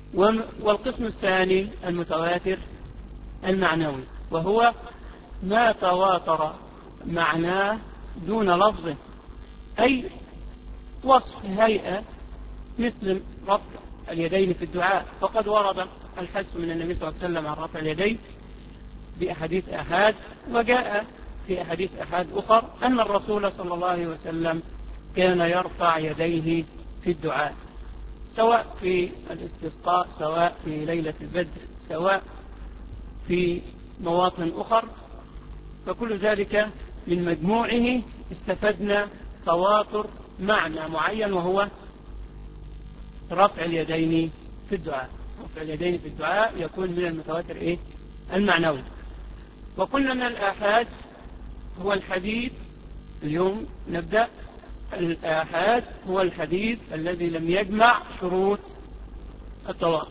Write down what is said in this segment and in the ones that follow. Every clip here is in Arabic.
والقسم الثاني المتواتر المعنوي، وهو ما تواتر معناه دون لفظه، أي وصف هيئة مثل رفع اليدين في الدعاء، فقد ورد الحث من النبي صلى الله عليه وسلم عن رفع اليدين بأحاديث آحاد، وجاء في أحاديث آحاد أخر أن الرسول صلى الله عليه وسلم كان يرفع يديه في الدعاء، سواء في الاستسقاء، سواء في ليلة البدر، سواء في مواطن أخر. فكل ذلك من مجموعه استفدنا تواتر معنى معين، وهو رفع اليدين في الدعاء. رفع اليدين في الدعاء يكون من المتواتر المعنوي. وقلنا من الآحاد هو الحديث، اليوم نبدأ. الآحاد هو الحديث الذي لم يجمع شروط التواتر.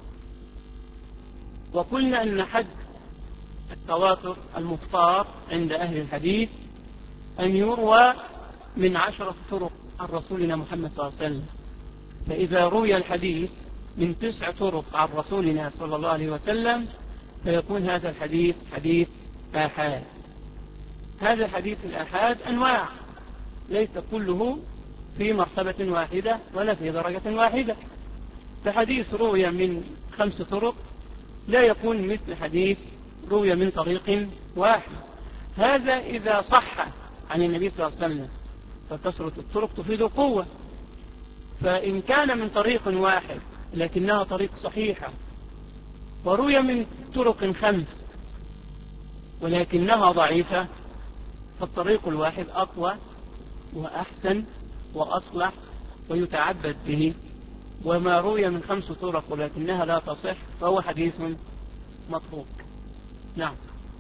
وقلنا أن حد التواتر المختار عند أهل الحديث أن يروى من 10 طرق عن رسولنا محمد صلى الله عليه وسلم. فإذا روي الحديث من 9 طرق عن رسولنا صلى الله عليه وسلم فيكون هذا الحديث حديث آحاد. هذا حديث الآحاد أنواع، ليس كله في مرتبة واحدة ولا في درجة واحدة. فحديث روي من 5 طرق لا يكون مثل حديث روي من طريق واحد. هذا إذا صح عن النبي صلى الله عليه وسلم، فكثرة الطرق تفيد القوة. فإن كان من طريق واحد لكنها طريق صحيحة وروي من طرق 5 ولكنها ضعيفة، فالطريق الواحد أقوى وأحسن وأصلح ويتعبد به. وما روي من 5 طرق ولكنها لا تصح فهو حديث متروك. نعم.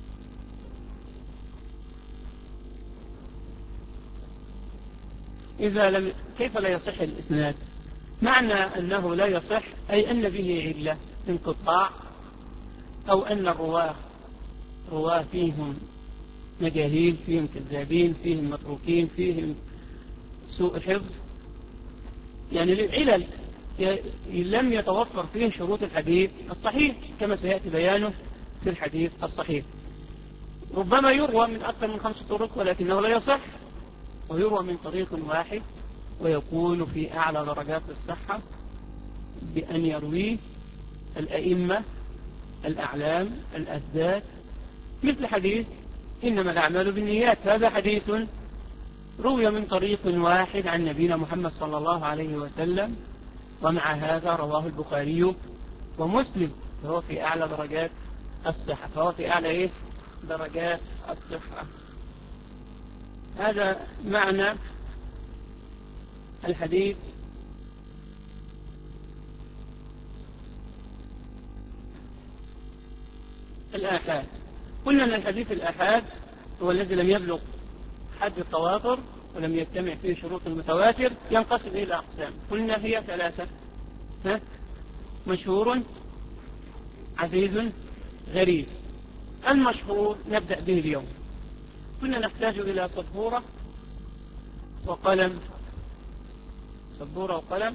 كيف لا يصح الإسناد؟ معنى أنه لا يصح أي أن به علة انقطاع، أو أن الرواة فيهم مجاهيل، فيهم كذابين، فيهم متروكين، فيهم سوء حفظ، يعني للعلل لم يتوفر فيه شروط الحديث الصحيح كما سيأتي بيانه في الحديث الصحيح. ربما يروى من أكثر من 5 طرق ولكنه لا يصح، ويروى من طريق واحد ويكون في أعلى درجات الصحة بأن يرويه الأئمة الأعلام الأسداد، مثل حديث إنما الأعمال بالنيات. هذا حديث روي من طريق واحد عن نبينا محمد صلى الله عليه وسلم، ومع هذا رواه البخاري ومسلم، فهو في أعلى درجات الصحة، فهو في أعلى درجات الصحة. هذا معنى الحديث. الآحاد، قلنا أن الحديث الآحاد هو الذي لم يبلغ حد التواتر ولم يجتمع فيه شروط المتواتر، ينقسم إلى أقسام. قلنا هي 3: مشهور، عزيز، غريب. المشهور نبدأ به اليوم. كنا نحتاج إلى سبورة وقلم. سبورة وقلم.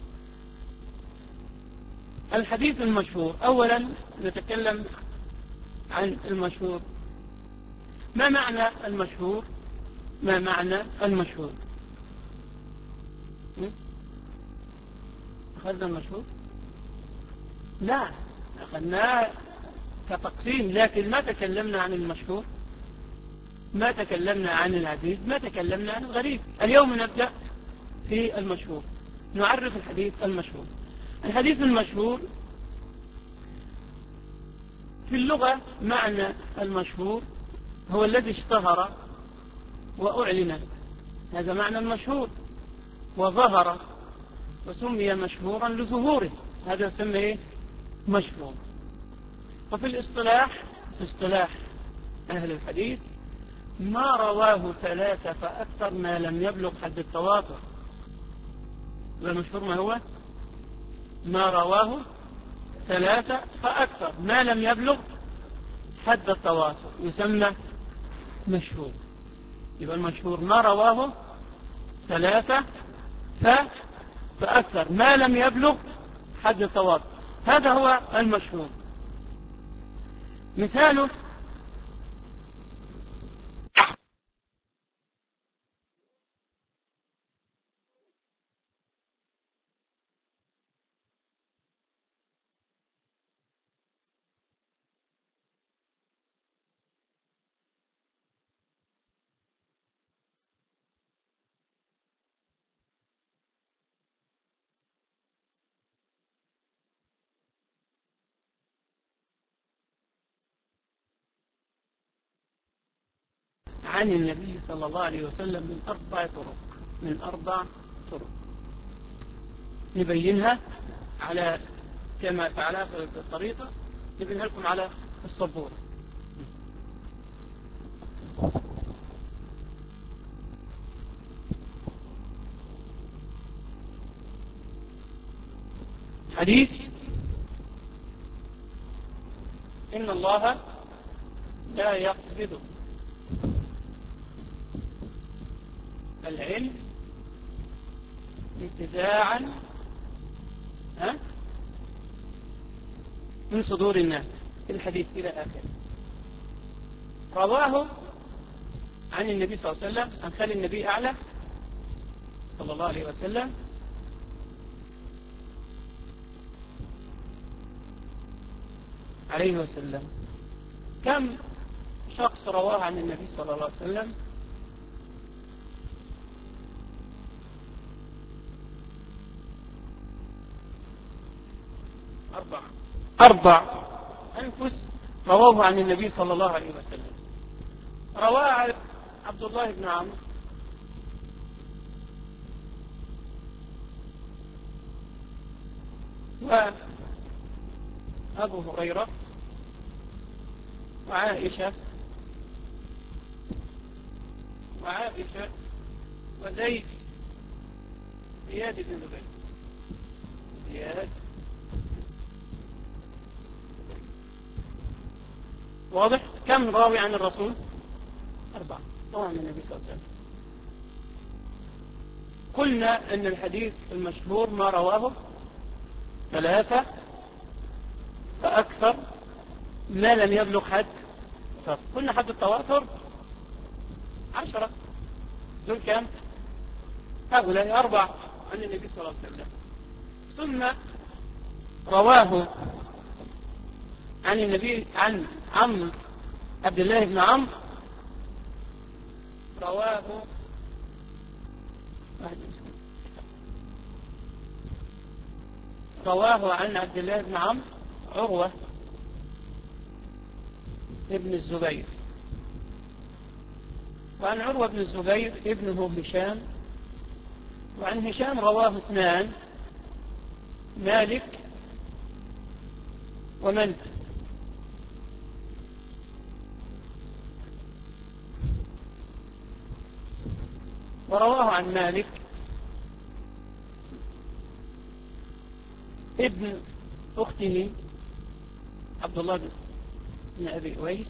الحديث المشهور، أولا نتكلم عن المشهور. ما معنى المشهور؟ ما معنى المشهور؟ أخذنا المشهور؟ لا، أخذناه كتقسيم، لكن ما تكلمنا عن المشهور، ما تكلمنا عن العزيز، ما تكلمنا عن الغريب. اليوم نبدأ في المشهور، نعرف الحديث المشهور. الحديث المشهور في اللغة معنى المشهور هو الذي اشتهر وأعلن، هذا معنى المشهور، وظهر وسمي مشهورا لظهوره، هذا يسمى مشهور. وفي الاصطلاح، في اصطلاح أهل الحديث، ما رواه 3 فأكثر ما لم يبلغ حد التواتر. والمشهور ما هو؟ ما رواه 3 فأكثر ما لم يبلغ حد التواتر يسمى مشهور. يبقى المشهور ما رواه 3 فأكثر ما لم يبلغ حد التواتر. هذا هو المشهور. مثاله عن النبي صلى الله عليه وسلم من أربع طرق نبينها على كما فعلها في الطريقة، نبينها لكم على السبورة. حديث إن الله لا يقبض العلم انتزاعا من صدور الناس، الحديث إلى آخره. رواه عن النبي صلى الله عليه وسلم، عن خال النبي أعلى صلى الله عليه وسلم عليه وسلم. كم شخص رواه عن النبي صلى الله عليه وسلم؟ 4 أنفس رواه عن النبي صلى الله عليه وسلم. رواه عبد الله بن عمرو، وأبو هريرة، وعائشة وزيد زياد بن زبير. واضح؟ كم راوي عن الرسول؟ 4 رواه عن النبي صلى الله عليه وسلم. قلنا أن الحديث المشهور ما رواه 3 فأكثر ما لم يبلغ حد. قلنا حد التواتر 10، دول كم؟ هؤلاء 4 عن النبي صلى الله عليه وسلم. ثم رواه عن النبي عن عمرو عبد الله بن عمرو، رواه عن عبد الله بن عمرو عروة ابن الزبير، وعن عروة بن الزبير ابنه هشام، وعن هشام رواه 2 مالك ومن؟ ورواه عن مالك ابن أخته عبد الله بن أبي أويس،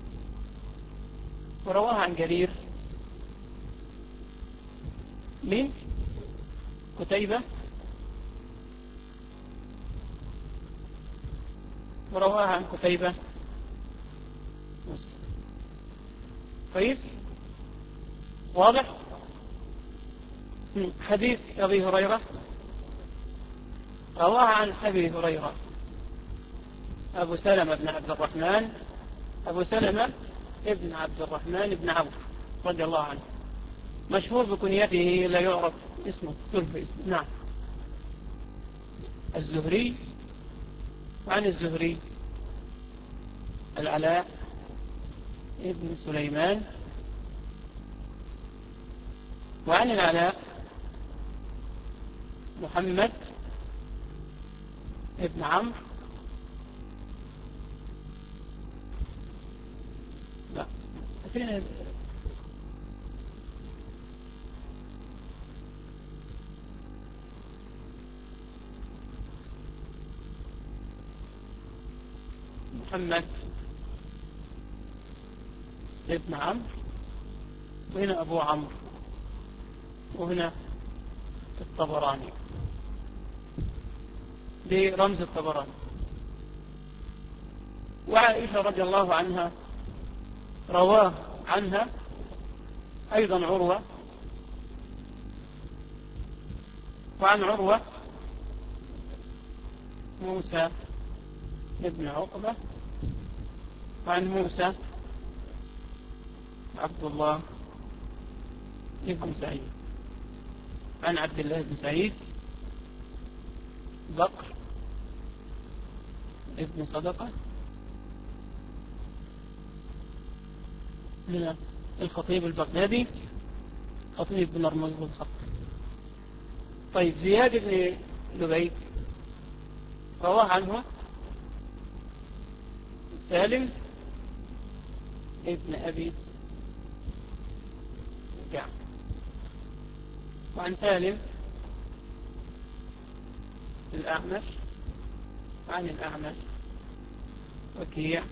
ورواه عن جرير من قتيبة، ورواه عن قتيبة مسلم. كويس؟ واضح؟ حديث أبي هريرة رواه عن أبي هريرة أبو سلمة بن عبد الرحمن، أبو سلمة ابن عبد الرحمن بن عوف رضي الله عنه، مشهور بكنيته لا يعرف اسمه، نعم، الزهري. وعن الزهري العلاء ابن سليمان، وعن العلاء محمد ابن عمرو، لا فين محمد ابن عمرو، وهنا أبو عمرو، وهنا الطبراني برمز الطبراني. وعائشة رضي الله عنها رواه عنها أيضا عروة، وعن عروة موسى ابن عقبة، وعن موسى عبد الله ابن سعيد، عن عبد الله بن سعيد بكر ابن صدقة من الخطيب البغدادي، خطيب بن هرمز بالخط. طيب زياد بن لبيد رواه عنه سالم ابن أبي جعفر، وعن سالم الأعمش، عن الأعمش وكيع،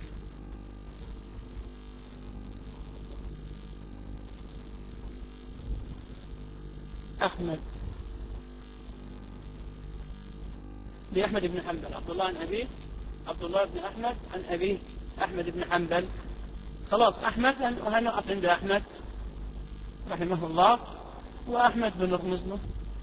أحمد لأحمد بن حنبل، عبد الله عن أبيه، عبد الله بن أحمد عن أبيه أحمد بن حنبل. خلاص أحمد وهنقف عند أحمد رحمه الله، وأحمد بن رمزله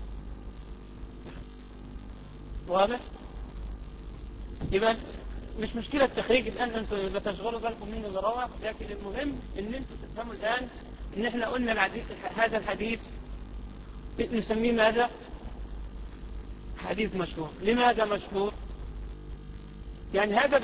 واضح. يبقى مش مشكلة تخريج الآن، أنتم بتشغلوا بالكم من اللي روى، لكن المهم أن أنتم تفهموا الآن أن احنا قلنا هذا الحديث نسميه ماذا؟ حديث مشهور. لماذا مشهور؟ يعني هذا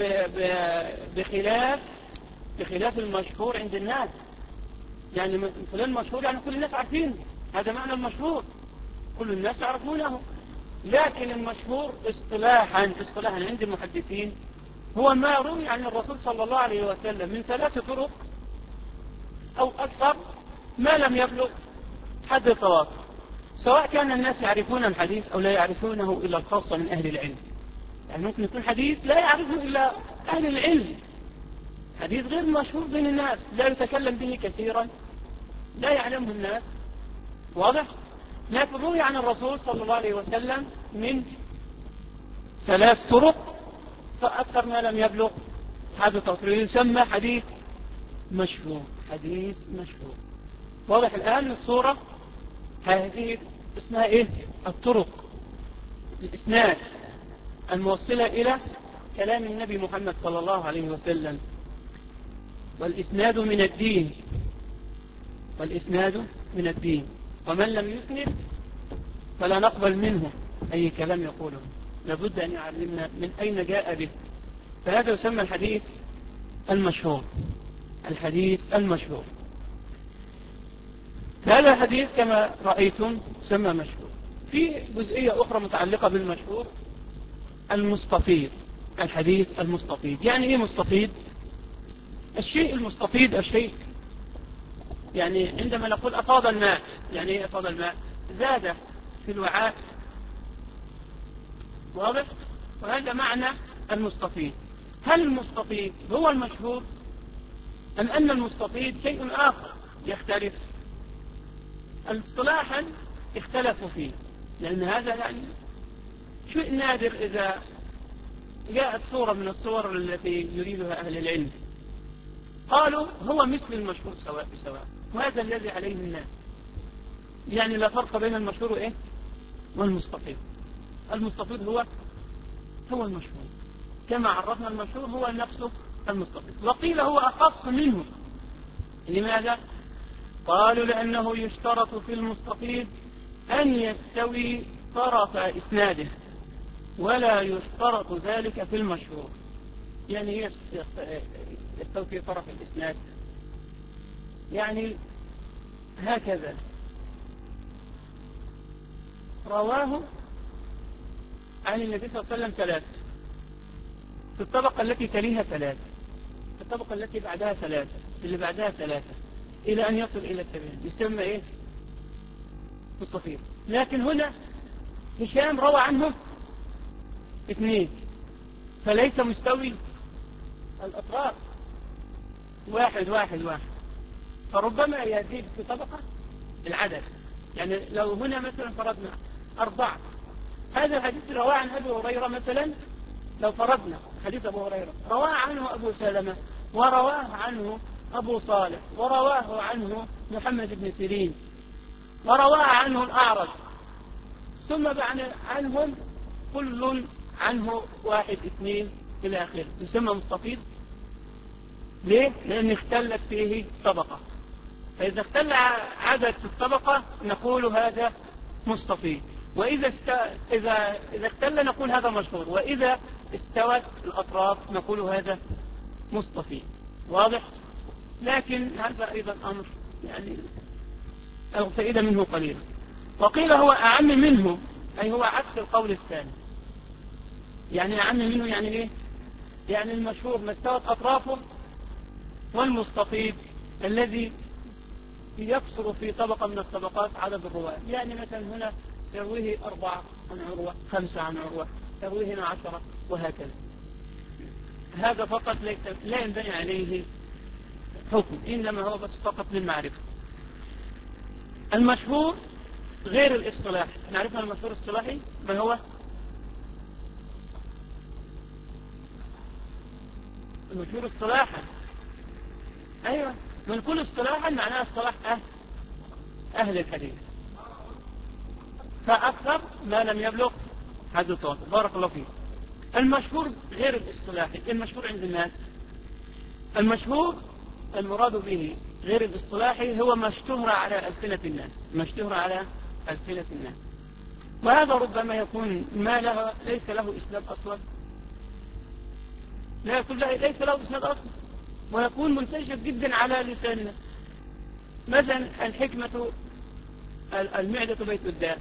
بخلاف المشهور عند الناس. يعني فلان مشهور يعني كل الناس عارفين، هذا معنى المشهور، كل الناس يعرفونه. لكن المشهور اصطلاحا عند المحدثين هو ما روي عن الرسول صلى الله عليه وسلم من 3 طرق أو أكثر ما لم يبلغ حد التواتر، سواء كان الناس يعرفون الحديث أو لا يعرفونه إلا الخاصة من أهل العلم. يعني ممكن يكون حديث لا يعرفه إلا أهل العلم، حديث غير مشهور بين الناس، لا يتكلم به كثيرا، لا يعلمه الناس، واضح؟ لكن روي عن الرسول صلى الله عليه وسلم من 3 طرق فأكثر ما لم يبلغ هذا التواتر، يسمى حديث مشهور. حديث مشهور واضح الآن الصورة. هذه اسمها إيه؟ الطرق، الإسناد الموصلة إلى كلام النبي محمد صلى الله عليه وسلم. والإسناد من الدين، والإسناد من الدين، ومن لم يسند فلا نقبل منه أي كلام يقوله، لابد أن يعلمنا من أين جاء به. فهذا يسمى الحديث المشهور. الحديث المشهور هذا الحديث كما رأيتم سمى مشهور. في جزئية أخرى متعلقة بالمشهور، المستفيض. الحديث المستفيض يعني إيه مستفيض؟ الشيء المستفيض الشيء، يعني عندما نقول أفاض الماء، يعني إيه أفاض الماء؟ زاد في الوعاء، واضح؟ وهذا معنى المستفيض. هل المستفيض هو المشهور أم أن المستفيض شيء آخر يختلف؟ اصطلاحا اختلفوا فيه، لأن هذا يعني شيء نادر إذا جاءت صورة من الصور التي يريدها أهل العلم. قالوا هو مثل المشهور سواء بسواء، وهذا الذي عليه الناس، يعني لا فرق بين المشهور وإيه؟ والمستفيض. المستفيض هو المشهور، كما عرفنا المشهور هو نفسه المستفيض. وقيل هو أخص منه. لماذا؟ قالوا لأنه يشترط في المستفيض أن يستوي طرف إسناده، ولا يشترط ذلك في المشهور. يعني يستوي في طرف الإسناد، يعني هكذا رواه عن النبي صلى الله عليه وسلم 3، في الطبقة التي تليها 3، في الطبقة التي بعدها 3، اللي بعدها 3، إلى أن يصل إلى التابعين، يسمى إيه؟ مستفيض. لكن هنا هشام روى عنه 2، فليس مستوي الأطراف 1 فربما يزيد في طبقة العدد. يعني لو هنا مثلا فرضنا 4، هذا الحديث رواه عن أبي هريرة مثلا، لو فرضنا حديث أبو هريرة رواه عنه أبو سلمة، ورواه عنه أبو صالح، ورواه عنه محمد بن سيرين، ورواه عنه الأعرج، ثم بعد عنهم كل عنه واحد اثنين إلى آخره، يسمى مستفيض. ليه؟ لأن اختلت فيه طبقة، فإذا اختل عدد في الطبقة نقول هذا مستفيض، وإذا إذا اختل نقول هذا مشهور، وإذا استوت الأطراف نقول هذا مستفيض. واضح؟ لكن هذا أيضا أمر يعني الفائدة منه قليلة. وقيل هو أعم منه، أي هو عكس القول الثاني. يعني أعم منه يعني إيه؟ يعني المشهور ما استوت أطرافه، والمستفيض الذي يكثر في طبقة من الطبقات عدد الرواة. يعني مثلا هنا يرويه 4 عن عروة، 5 عن عروة، يرويه هنا 10، وهكذا. هذا فقط لا ينبني عليه حكم، إنما هو بس فقط للمعرفة. المشهور غير الاصطلاحي، نعرفنا المشهور الاصطلاحي ما هو؟ المشهور اصطلاحا، أيوة، من كل اصطلاحا معناه اصطلاح أهل الحديث، فأكثر ما لم يبلغ حد التواتر. بارك الله فيك. المشهور غير الاصطلاحي، المشهور عند الناس، المشهور المراد به غير الاصطلاحي هو ما اشتهر على ألسنة الناس، ما اشتهر على ألسنة الناس، وهذا ربما يكون ما له ليس له إسناد أصلا، لا يكون ليس له إسناد أصلا، ويكون منتشر جدا على لساننا. مثلا الحكمة المعدة بيت الداء،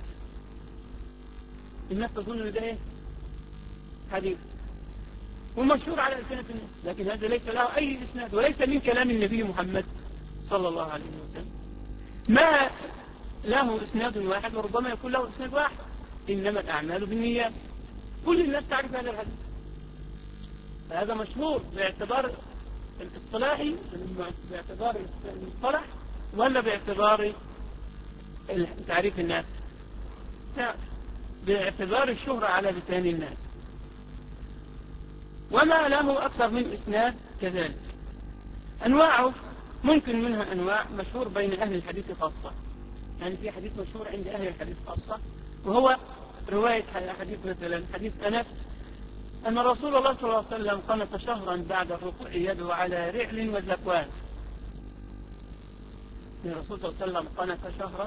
الناس تظن ان ده حديث ومشهور على ألسنة الناس، لكن هذا ليس له أي إسناد، وليس من كلام النبي محمد صلى الله عليه وسلم. ما له إسناد واحد، وربما يكون له إسناد واحد، إنما الأعمال بالنيات. كل الناس تعرف هذا الحديث، فهذا مشهور باعتبار الاصطلاحي، باعتبار المصطلح، ولا باعتبار تعريف الناس؟ لا، باعتبار الشهرة على لسان الناس. وما له أكثر من إسناد كذلك. أنواعه ممكن منها أنواع مشهور بين أهل الحديث خاصة، يعني في حديث مشهور عند أهل الحديث خاصة، وهو رواية حديث مثلا حديث أنس أن رسول الله صلى الله عليه وسلم قنت شهرا بعد الركوع يدعو على رعل وزكوان. الرسول صلى الله عليه وسلم قنت شهرا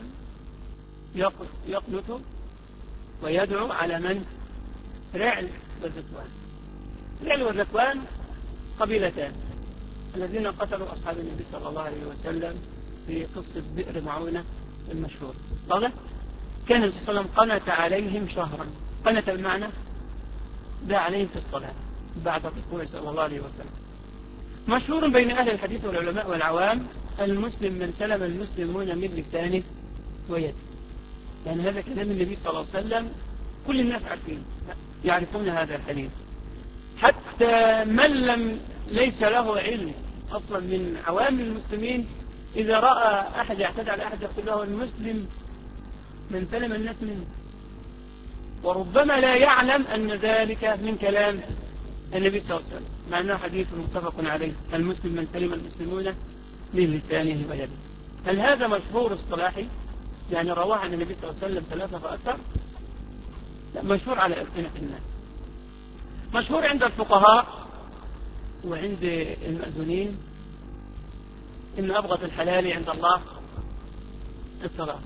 يقنت ويدعو على من؟ رعل وزكوان. رعل وزكوان قبيلتان الذين قتلوا أصحاب النبي صلى الله عليه وسلم في قصة بئر معونة المشهور. طبعا كان النبي صلى الله عليه وسلم قنت عليهم شهرا. قنت المعنى دعا عليهم في الصلاة بعد الركوع صلى الله عليه وسلم. مشهور بين أهل الحديث والعلماء والعوام المسلم من سلم المسلمون من لسانه ويده. يعني هذا كلام النبي صلى الله عليه وسلم، كل الناس عارفين يعرفون هذا الحديث، حتى من ليس له علم أصلا من عوام المسلمين إذا رأى أحد يعتدى على أحد يقول له المسلم من سلم الناس منه، وربما لا يعلم أن ذلك من كلام النبي صلى الله عليه وسلم، مع أنه حديث متفق عليه، المسلم من سلم المسلمون من لسانه ويده. هل هذا مشهور اصطلاحي؟ يعني رواه عن النبي صلى الله عليه وسلم 3 فأكثر؟ لا، مشهور على ألسنة الناس، مشهور عند الفقهاء وعند المأذونين إن أبغض الحلال عند الله الطلاق.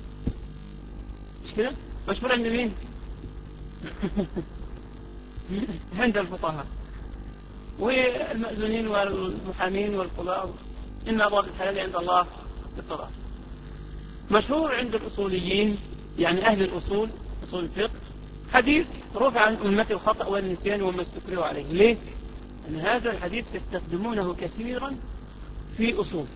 مش كده؟ مشهور عند مين؟ عند الفقهاء والمأذونين والمحامين والقضاء إن أبغض الحلال عند الله الطلاق. مشهور عند الأصوليين، يعني أهل الأصول، أصول الفقه، حديث رفع عن أمة الخطأ والنسيان وما استكرهوا عليه. ليه؟ أن هذا الحديث يستخدمونه كثيرا في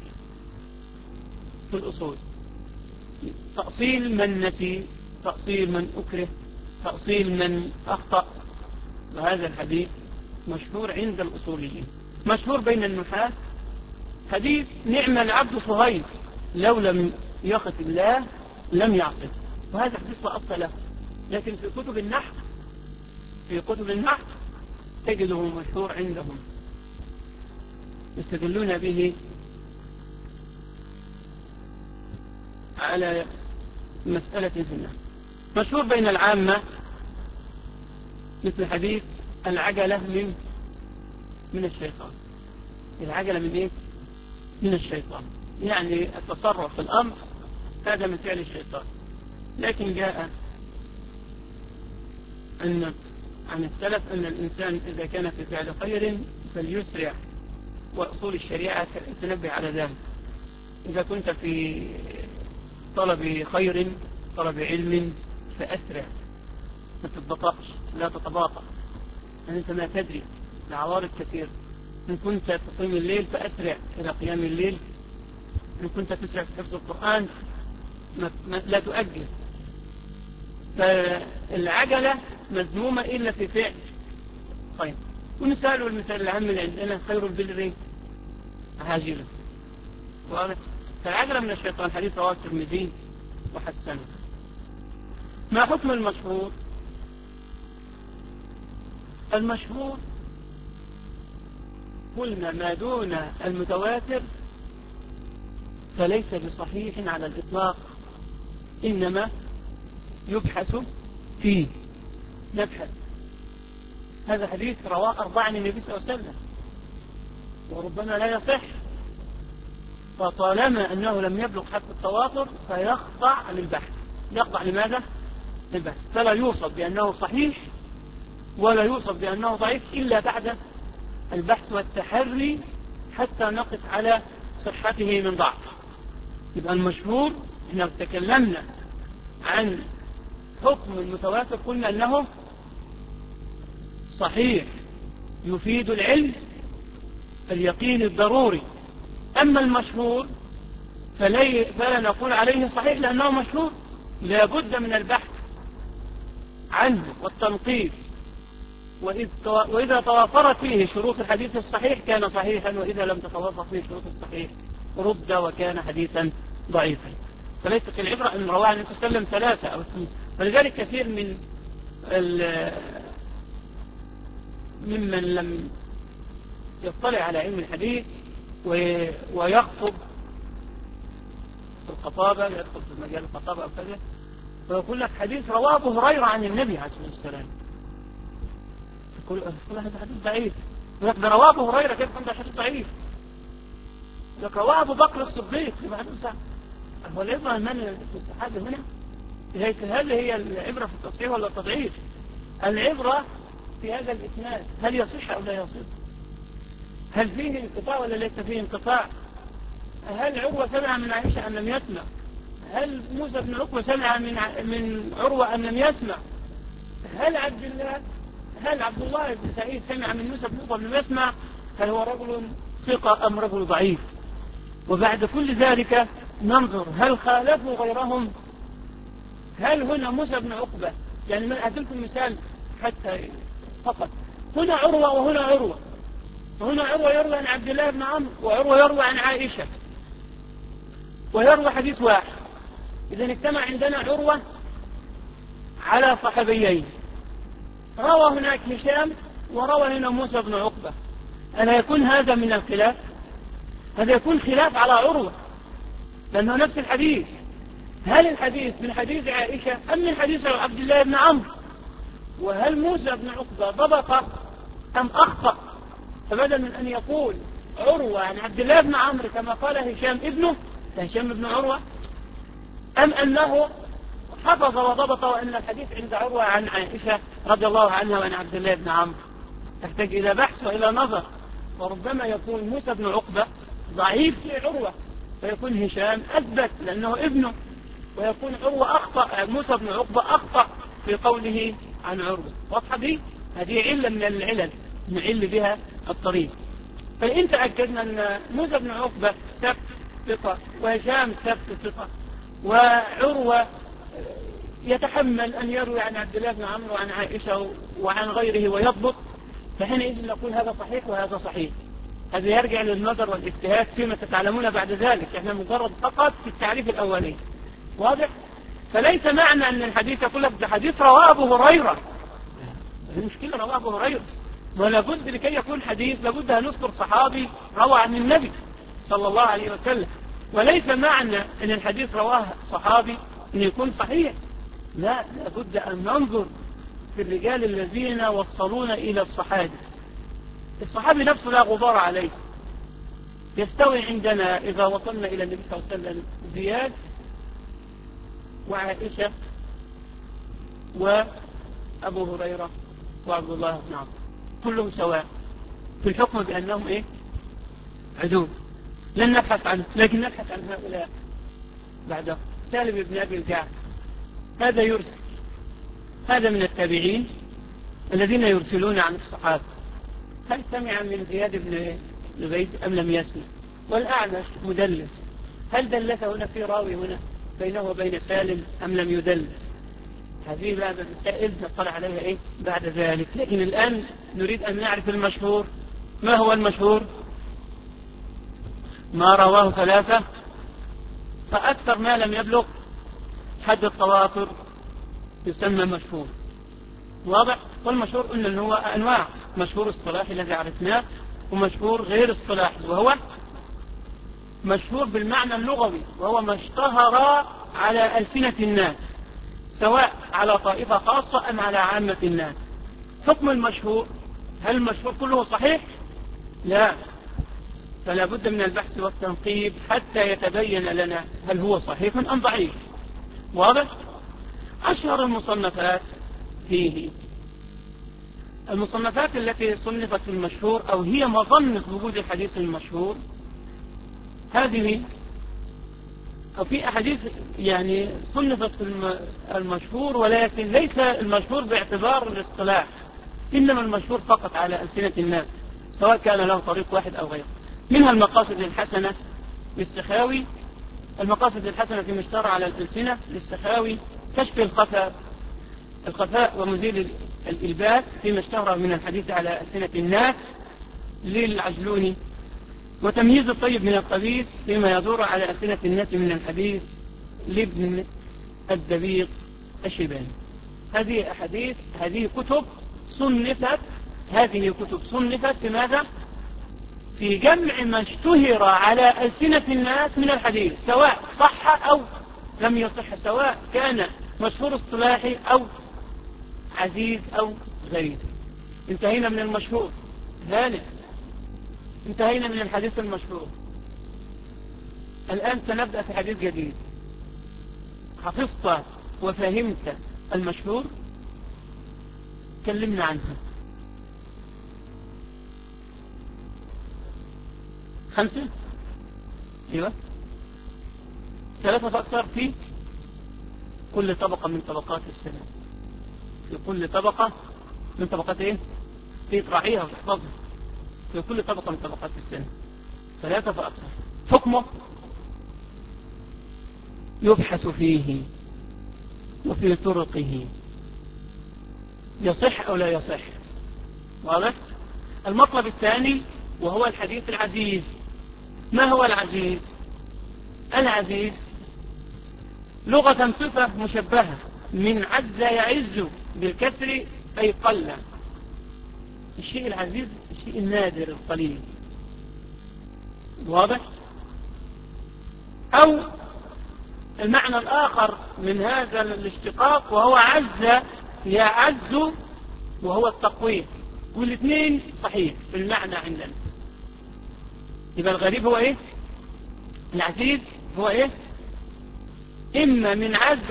الأصول، تأصيل من نسي، تأصيل من أكره، تأصيل من أخطأ. وهذا الحديث مشهور عند الأصوليين. مشهور بين النحاة حديث نعم العبد صهيب لو لم يخف الله لم يعصه، وهذا حديث لا أصل له، لكن في كتب النحو تجده مشهور عندهم يستدلون به على مسألة في مشهور بين العامة، مثل حديث العجلة من الشيطان. العجلة من إيه؟ من الشيطان، يعني التصرف في الأمر هذا من فعل الشيطان. لكن جاء عن السلف أن الإنسان إذا كان في فعل خير فليسرع، وأصول الشريعة تنبه على ذلك. إذا كنت في طلب خير، طلب علم، فأسرع، ما تتبطأش، لا تتباطأ، يعني أنت ما تدري، العوارض كثير. إن كنت تقيم الليل فأسرع إلى قيام الليل، إن كنت تسرع في حفظ القرآن لا تؤجل. فالعجلة مذمومة إلا في فعل خير. ونسأله المثال العام اللي عندنا: خير البر عاجله. فالعجلة من الشيطان، حديث رواه الترمذي وحسنه. ما حكم المشهور؟ المشهور قلنا ما دون المتواتر فليس بصحيح على الإطلاق، إنما يبحث فيه، نبحث. هذا حديث رواه 4 عن النبي صلى الله عليه وسلم، وربما لا يصح، فطالما أنه لم يبلغ حد التواتر فيخضع للبحث. يخضع لماذا؟ للبحث. فلا يوصف بأنه صحيح ولا يوصف بأنه ضعيف إلا بعد البحث والتحري حتى نقف على صحته من ضعف. يبقى المشهور، احنا تكلمنا عن حكم المتواتر، قلنا أنه صحيح يفيد العلم اليقين الضروري. أما المشهور فلا نقول عليه صحيح لأنه مشهور، لا بد من البحث عنه والتنقيب. وإذا توافرت فيه شروط الحديث الصحيح كان صحيحا، وإذا لم تتوافر فيه شروط الصحيح رد وكان حديثا ضعيفا. فليست العبرة أن رواه النبي صلى الله عليه وسلم 3 أو 2. فلذلك كثير ممن لم يطلع على علم الحديث ويخطب في الخطابة، يدخل في مجال الخطابة أو كذا، فيقول لك حديث رواه أبو هريرة عن النبي عليه الصلاة والسلام، يقول هذا حديث ضعيف. يقول لك ده رواه أبو هريرة، كيف كان ده حديث ضعيف؟ يقول لك رواه أبو بكر الصديق، يبقى حديث صحيح. هو العبرة من الصحابة هنا؟ هذه هي العبرة في التصحيح ولا التضعيف؟ العبرة في هذا الإسناد، هل يصح أو لا يصح؟ هل فيه انقطاع ولا ليس فيه انقطاع؟ هل عروة سمع من عائشة أم لم يسمع؟ هل موسى بن عقبة سمع من عروة أم لم يسمع؟ هل عبد الله بن سعيد سمع من موسى بن عقبة أم لم يسمع؟ هل هو رجل ثقة أم رجل ضعيف؟ وبعد كل ذلك ننظر هل خالفوا غيرهم؟ هل هنا موسى بن عقبة، يعني من أدلكم مثال حتى فقط، هنا عروة وهنا عروة، وهنا عروة يروى عن عبد الله بن عمرو، وعروة يروى عن عائشة، ويروى حديث واحد. إذا اجتمع عندنا عروة على صحابيين، روى هناك هشام وروى هنا موسى بن عقبة. ألا يكون هذا من الخلاف؟ هذا يكون خلاف على عروة لأنه نفس الحديث. هل الحديث من حديث عائشة أم من حديث عبد الله بن عمرو؟ وهل موسى بن عقبة ضبط أم أخطأ؟ فبدل من أن يقول عروة عن عبد الله بن عمرو كما قال هشام ابنه، هشام بن عروة، أم أنه حفظ وضبط وأن الحديث عند عروة عن عائشة رضي الله عنها وعن عبد الله بن عمرو؟ تحتاج إلى بحث وإلى نظر. وربما يكون موسى بن عقبة ضعيف في عروة، فيكون هشام أثبت لأنه ابنه، ويكون عروة أخطأ، موسى بن عقبة أخطأ في قوله عن عروة. واضحة دي؟ هذه علة من العلل نعل بها الطريق. فإن تأكدنا أن موسى بن عقبة ثبت ثقة، وهشام ثبت ثقة، وعروة يتحمل أن يروي عن عبد الله بن عمرو وعن عائشة وعن غيره ويضبط، فحينئذ نقول هذا صحيح وهذا صحيح. هذا يرجع للنظر والاجتهاد فيما تتعلمون بعد ذلك. احنا مجرد فقط في التعريف الأولي. واضح؟ فليس معنى أن الحديث يقول لك ده حديث رواه أبو هريرة، المشكلة رواه أبو هريرة، ولا بد لكي يكون حديث لابد أن نذكر صحابي روى عن النبي صلى الله عليه وسلم، وليس معنى أن الحديث رواه صحابي أن يكون صحيح. لا، لابد أن ننظر في الرجال الذين وصلونا إلى الصحابي. الصحابي نفسه لا غبار عليه. يستوي عندنا إذا وصلنا إلى النبي صلى الله عليه وسلم زياد وعائشة وأبو هريرة وعبد الله بن عمرو، كلهم سواء في الحكم بأنهم إيه؟ عدول. لن نبحث عنه، لكن نبحث عن هؤلاء بعده. سالم بن أبي الجعد هذا يرسل، هذا من التابعين الذين يرسلون عن الصحابة. هل سمع من زياد بن زبيد أم لم يسمع؟ والأعمش مدلس، هل دلسه هنا في راوي هنا بينه وبين سالم أم لم يدلس؟ هذه بعد المسائل نطلع عليها إيه بعد ذلك. لكن الآن نريد أن نعرف المشهور. ما هو المشهور؟ ما رواه ثلاثة فأكثر ما لم يبلغ حد التواتر يسمى مشهور. واضح؟ والمشهور قلنا أنه هو أنواع: مشهور اصطلاحي الذي عرفناه، ومشهور غير اصطلاحي وهو مشهور بالمعنى اللغوي، وهو ما اشتهر على ألسنة الناس سواء على طائفة خاصة أم على عامة الناس. حكم المشهور: هل المشهور كله صحيح؟ لا، فلا بد من البحث والتنقيب حتى يتبين لنا هل هو صحيح أم ضعيف. واضح؟ أشهر المصنفات فيه المصنفات التي صنفت في المشهور أو هي مظنة وجود الحديث المشهور. هذه أو في أحاديث يعني صنفت في المشهور، ولكن ليس المشهور باعتبار الاصطلاح، إنما المشهور فقط على ألسنة الناس سواء كان له طريق واحد أو غيره. منها المقاصد الحسنة للسخاوي، المقاصد الحسنة فيما اشتهر على الألسنة للسخاوي، كشف الخفاء ومزيل الإلباس فيما اشتهر من الحديث على ألسنة الناس للعجلوني، وتمييز الطيب من الخبيث فيما يدور على ألسنة الناس من الحديث لابن الدبيق الشيباني. هذه أحاديث، هذه كتب صنفت في ماذا؟ في جمع ما اشتهر على ألسنة الناس من الحديث سواء صح أو لم يصح، سواء كان مشهور اصطلاحي أو عزيز أو غريب. انتهينا من المشهور. ذلك انتهينا من الحديث المشهور. الآن سنبدأ في حديث جديد. حفظت وفهمت المشهور؟ كلمنا عنه. 5 ايوه 3 فأكثر في كل طبقة من طبقات السنة. في كل طبقة من طبقات ايه؟ في تراعيها وتحفظها. في كل طبقة من طبقات السنة 3 فأكثر. حكمه: يبحث فيه وفي طرقه يصح أو لا يصح. واضح؟ المطلب الثاني وهو الحديث العزيز. ما هو العزيز؟ العزيز لغة صفة مشبهة من عز يعز بالكسر أي قل. الشيء العزيز الشيء النادر القليل. واضح؟ أو المعنى الآخر من هذا الاشتقاق وهو عز يعز وهو التقويم، والاثنين صحيح في المعنى عندنا. يبقى الغريب هو ايه؟ العزيز هو ايه؟ اما من عز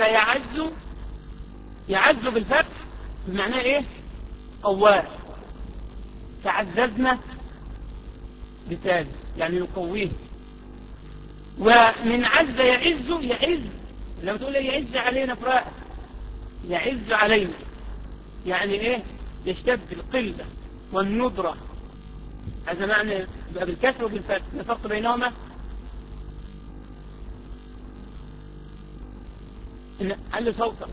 يعز بالفتح بمعنى ايه؟ قواه. تعززنا بثالث يعني نقويه. ومن عز يعز لما تقول يعز علينا فراء، يعز علينا يعني ايه؟ يشتد القلة والندرة. هذا معنى بالكسر وبالفتح. الفرق بينهما ان علي صوتك.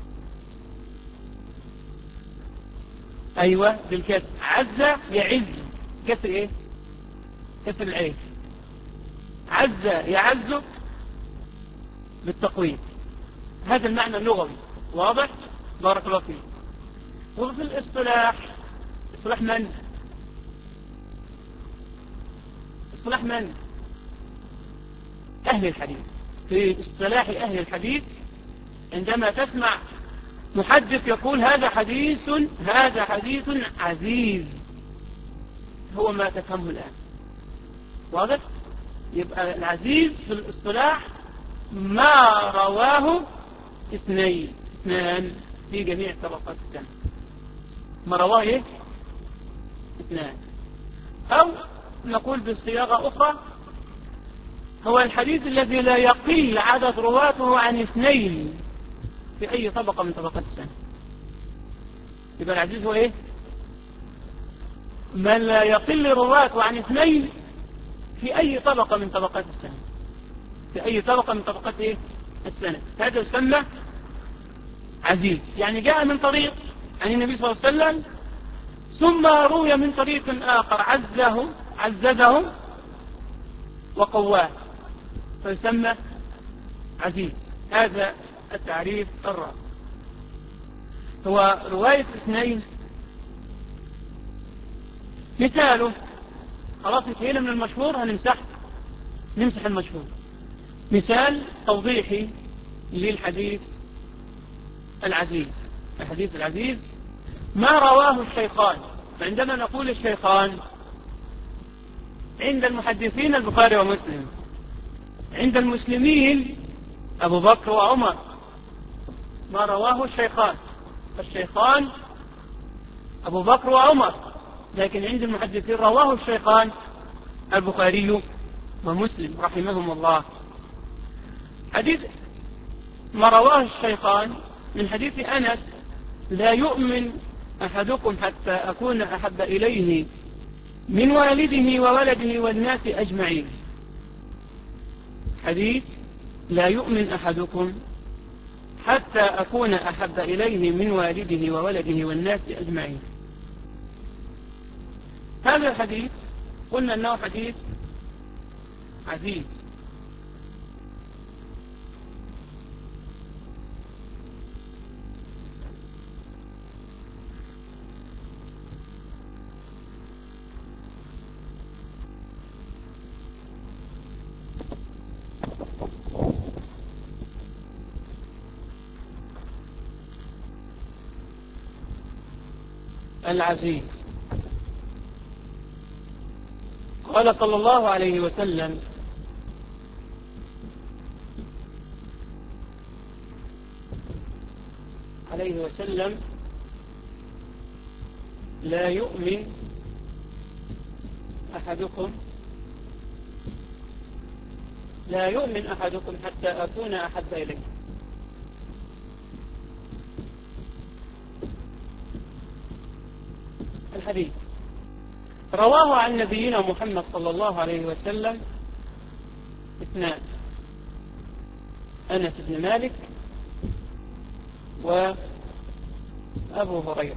ايوه بالكسر. عز يعز كسر ايه؟ كسر العين. عز يعز بالتقويم. هذا المعنى اللغوي. واضح؟ بارك الله فيك. وفي الاصطلاح، اصطلاح من؟ اصطلاح من؟ أهل الحديث. في اصطلاح أهل الحديث عندما تسمع محدث يقول هذا حديث عزيز، هو ما تفهمه الآن. واضح؟ يبقى العزيز في الاصطلاح ما رواه اثنان في جميع طبقات السنة. ما رواه ايه؟ اثنان. أو نقول بصياغة أخرى هو الحديث الذي لا يقل عدد رواته عن اثنين في أي طبقة من طبقات السنة. يبقى العزيز هو ايه؟ من لا يقل رواته عن اثنين في أي طبقة من طبقات السنة. في أي طبقة من طبقات ايه؟ السنة. هذا يسمى عزيز. يعني جاء من طريق عن النبي صلى الله عليه وسلم ثم روي من طريق آخر عززه وقواه فيسمى عزيز. هذا التعريف الرابع. هو رواية اثنين مثاله، خلاص انتهينا من المشهور، نمسح المشهور. مثال توضيحي للحديث العزيز. الحديث العزيز ما رواه الشيخان. فعندما نقول الشيخان عند المحدثين البخاري ومسلم، عند المسلمين أبو بكر وعمر، ما رواه الشيخان. فالشيخان أبو بكر وعمر، لكن عند المحدثين رواه الشيخان البخاري ومسلم رحمهم الله. حديث ما رواه الشيخان من حديث أنس لا يؤمن أحدكم حتى أكون أحب إليه من والده وولده والناس أجمعين. حديث لا يؤمن أحدكم حتى أكون أحب إليه من والده وولده والناس أجمعين. هذا الحديث قلنا أنه حديث عزيز. العزيز. قال صلى الله عليه وسلم لا يؤمن أحدكم حتى أكون أحب إليه. الحديث رواه عن نبينا محمد صلى الله عليه وسلم اثنان: أنس بن مالك وأبو هريرة.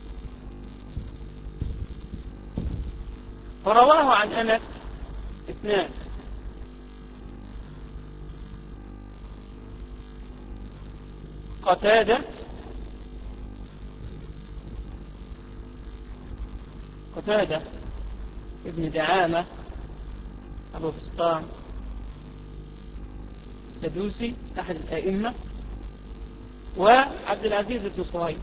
فرواه عن أنس اثنان: قتادة ابن دعامة أبو فسطام السدوسي أحد الأئمة، وعبد العزيز بن صهيب.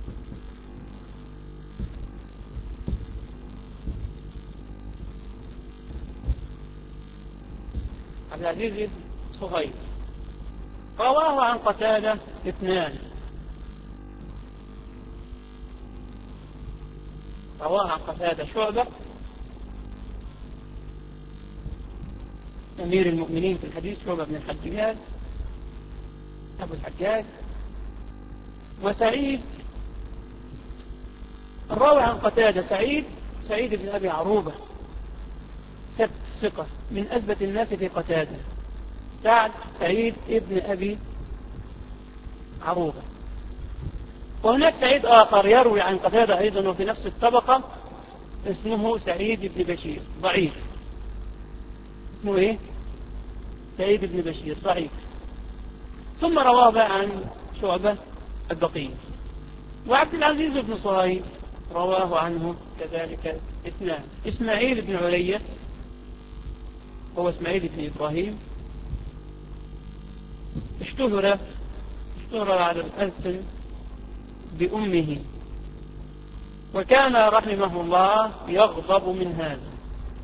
عبد العزيز بن صهيب رواه عن قتادة اثنان: رواه عن قتادة شعبة أمير المؤمنين في الحديث، شعبة بن الحجاج أبو الحجاج، وسعيد. الراوي عن قتادة سعيد بن أبي عروبة، ثقة من أثبت الناس في قتادة، سعيد ابن أبي عروبة. وهناك سعيد آخر يروي عن قتادة أيضا وفي نفس الطبقة، اسمه سعيد بن بشير، ضعيف. اسمه إيه؟ سعيد بن بشير، ضعيف. ثم رواه عن شعبة البقية. وعبد العزيز بن صهيب رواه عنه كذلك اثنان: إسماعيل بن علية هو إسماعيل بن إبراهيم، اشتهر على الألسن بأمه، وكان رحمه الله يغضب من هذا.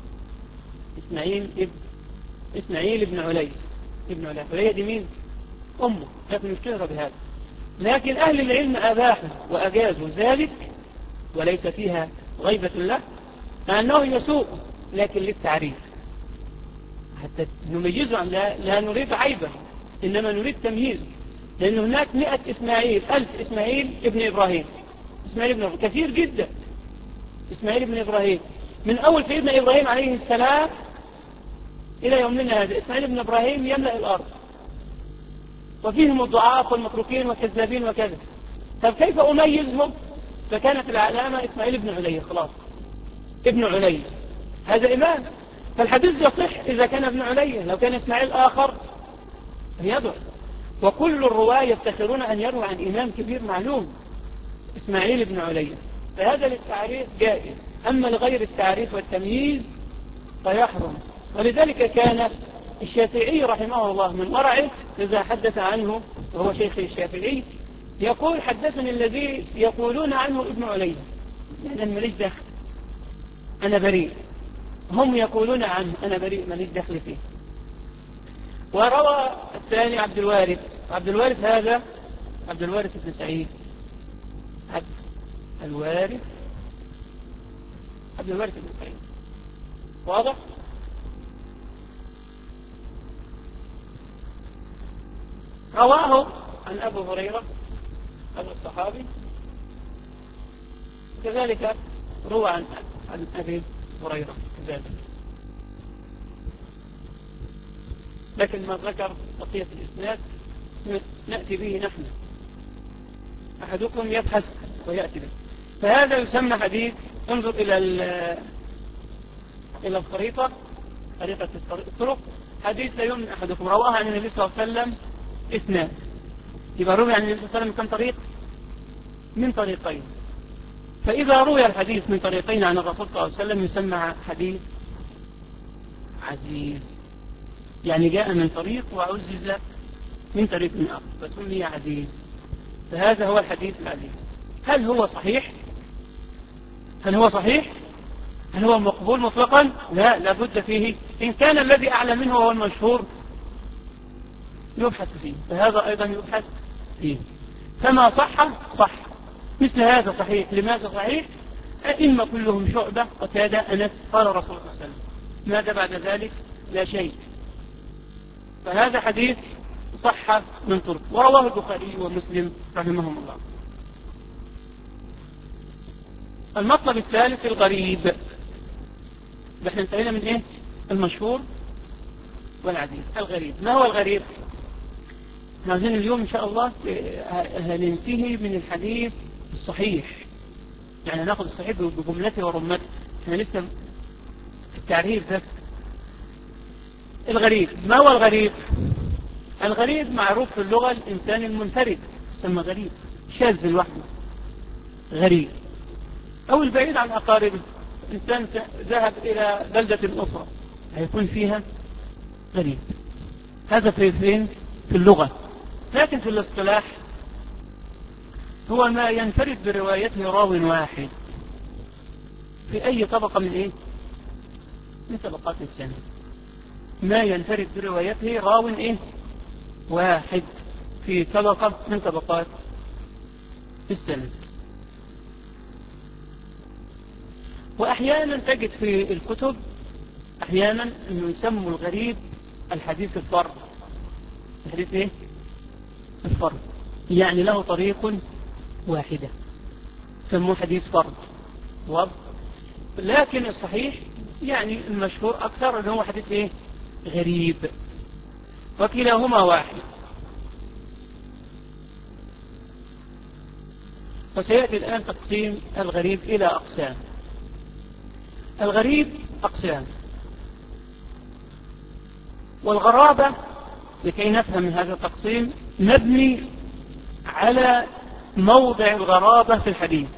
إسماعيل بن علي علي دي مين؟ أمه، لكن اشتهر بهذا. لكن أهل العلم أباحوا وأجازوا ذلك، وليس فيها غيبة له، مع أنه يسوء لكن للتعريف حتى نميزه عن لا نريد عيبه، إنما نريد تمييزه، لأن هناك 100 إسماعيل، 1000 إسماعيل ابن إبراهيم. كثير جدا إسماعيل ابن إبراهيم، من أول سيدنا إبراهيم عليه السلام إلى يومنا هذا إسماعيل ابن إبراهيم يملأ الأرض، وفيهم الضعاف والمتروكين والكذابين وكذا. طب كيف أميزهم؟ فكانت العلامة إسماعيل ابن علي، خلاص ابن علي هذا إمام، فالحديث يصح إذا كان ابن علي. لو كان إسماعيل آخر يضع، وكل الرواة يفتخرون أن يروى عن إمام كبير معلوم إسماعيل ابن علي، فهذا للتعريف جائز، أما لغير التعريف والتمييز فيحرم. ولذلك كان الشافعي رحمه الله من ورعه إذا حدث عنه، وهو شيخ الشافعي، يقول حدثني الذي يقولون عنه ابن علي، يعني أنا ماليش دخل، أنا بريء، هم يقولون عنه أنا بريء ماليش دخل فيه. وروى الثاني عبد الوارث هذا عبد الوارث بن سعيد، عبد الوارث بن سعيد، واضح؟ رواه عن أبو هريرة أبو الصحابي، كذلك روى عن أبي هريرة كذلك، لكن ما ذكر بقية الإسناد نأتي به نحن، أحدكم يبحث ويأتي به. فهذا يسمى حديث، انظر إلى الخريطة، خريطة الطرق، حديث لا يؤمن أحدكم، رواه عن النبي صلى الله عليه وسلم اثنان، يبقى روي عن النبي صلى الله عليه وسلم كم طريق؟ من طريقين. فإذا روي الحديث من طريقين عن الرسول صلى الله عليه وسلم يسمى حديث عزيز، يعني جاء من طريق وعزز من طريق آخر فسمي عزيز. فهذا هو الحديث العزيز. هل هو صحيح؟ هل هو مقبول مطلقا؟ لا، لابد فيه، إن كان الذي أعلى منه هو المشهور يبحث فيه، فهذا أيضا يبحث فيه. فما صح مثل هذا صحيح. لماذا صحيح؟ أئمة كلهم شعبة، قتادة، أنس، قال رسول الله صلى الله عليه وسلم، ماذا بعد ذلك؟ لا شيء. فهذا حديث صح من طرق، ورواه البخاري ومسلم رحمهم الله. المطلب الثالث الغريب. نحن انتهينا من ايه؟ المشهور والعزيز. الغريب، ما هو الغريب؟ عايزين اليوم ان شاء الله هننتهي من الحديث الصحيح، يعني ناخذ الصحيح بجملته ورمته، احنا لسه في التعريف بس. الغريب، ما هو الغريب؟ الغريب معروف في اللغة الإنسان المنفرد، يسمى غريب، شاذ لوحده غريب، أو البعيد عن أقاربه. إنسان ذهب إلى بلدة أخرى هيكون فيها غريب. هذا فين؟ في اللغة. لكن في الاصطلاح هو ما ينفرد بروايته راو واحد في أي طبقة من إيه؟ من طبقات السنة. ما ينفرد بروايته راو إيه؟ واحد في طبقة من طبقات السنة. وأحيانا تجد في الكتب أحيانا أنه يسموا الغريب الحديث الفرد. الحديث إيه؟ الفرد، يعني له طريق واحدة سموه حديث فرد. لكن الصحيح يعني المشهور أكثر أنه هو حديث إيه؟ غريب، وكلاهما واحد. وسيأتي الآن تقسيم الغريب إلى أقسام. الغريب أقسام، والغرابة لكي نفهم هذا التقسيم نبني على موضع الغرابة في الحديث.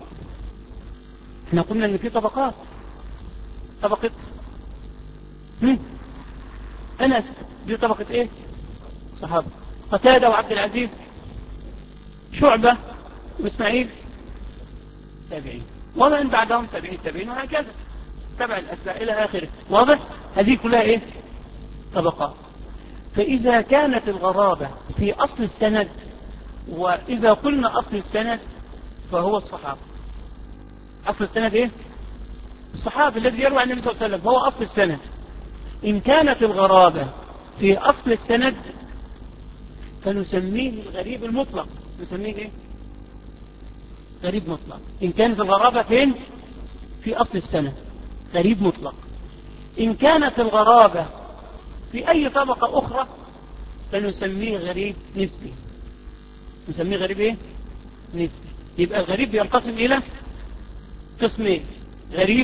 احنا قلنا ان في طبقات، طبقة أنس دي طبقة إيه؟ صحابة. قتادة وعبد العزيز، شعبة وإسماعيل، تابعين، ومن بعدهم تابعين وهكذا تبع الأتباع إلى آخره. واضح؟ هذه كلها إيه؟ طبقات. فإذا كانت الغرابة في أصل السند، وإذا قلنا أصل السند فهو الصحابة. أصل السند إيه؟ الصحابي الذي يروي عن النبي صلى الله عليه وسلم هو أصل السند. إن كانت الغرابة في أصل السند فنسميه الغريب المطلق. نسميه إيه؟ غريب مطلق. إن كانت الغرابة فين؟ في أصل السند، غريب مطلق. إن كانت الغرابة في أي طبقة أخرى فنسميه غريب نسبي. نسميه غريب إيه؟ نسبي. يبقى الغريب ينقسم إلى قسمين: غريب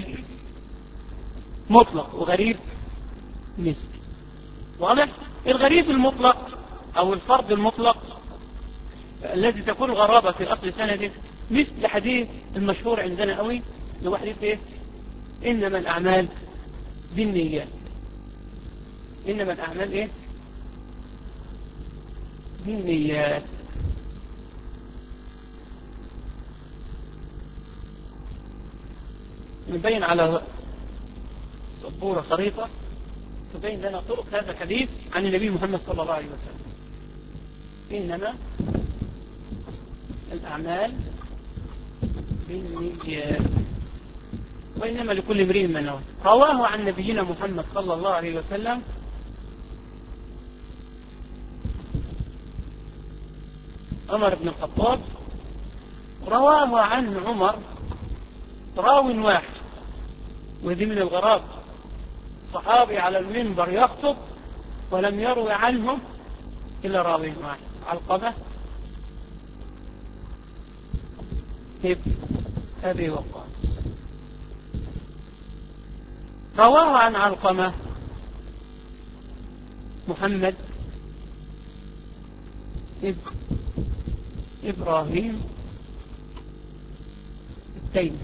مطلق وغريب نسبي. واضح؟ الغريب المطلق أو الفرد المطلق الذي تكون غرابة في أصل سنده، مثل حديث المشهور عندنا قوي اللي هو حديث إيه؟ إنما الأعمال بالنيات. إنما الأعمال إيه؟ بالنيات. نبين على سبورة خريطة تبين لنا طرق هذا الحديث عن النبي محمد صلى الله عليه وسلم. إنما الأعمال بالنيات وإنما لكل امرئ ما نوى. رواه عن نبينا محمد صلى الله عليه وسلم عمر بن الخطاب. رواه عن عمر راو واحد، وذي من الغراب، صحابي على المنبر يخطب ولم يروي عنهم إلا راوي واحد، علقمة ابن أبي وقاص. رواه عن علقمة محمد ابن إبراهيم التيمي.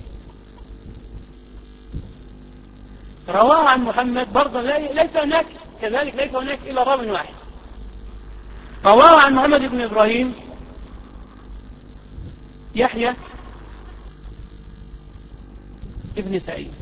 رواه عن محمد برضه ليس هناك كذلك، ليس هناك إلا راوي واحد. رواه عن محمد بن إبراهيم يحيى ابن سعيد.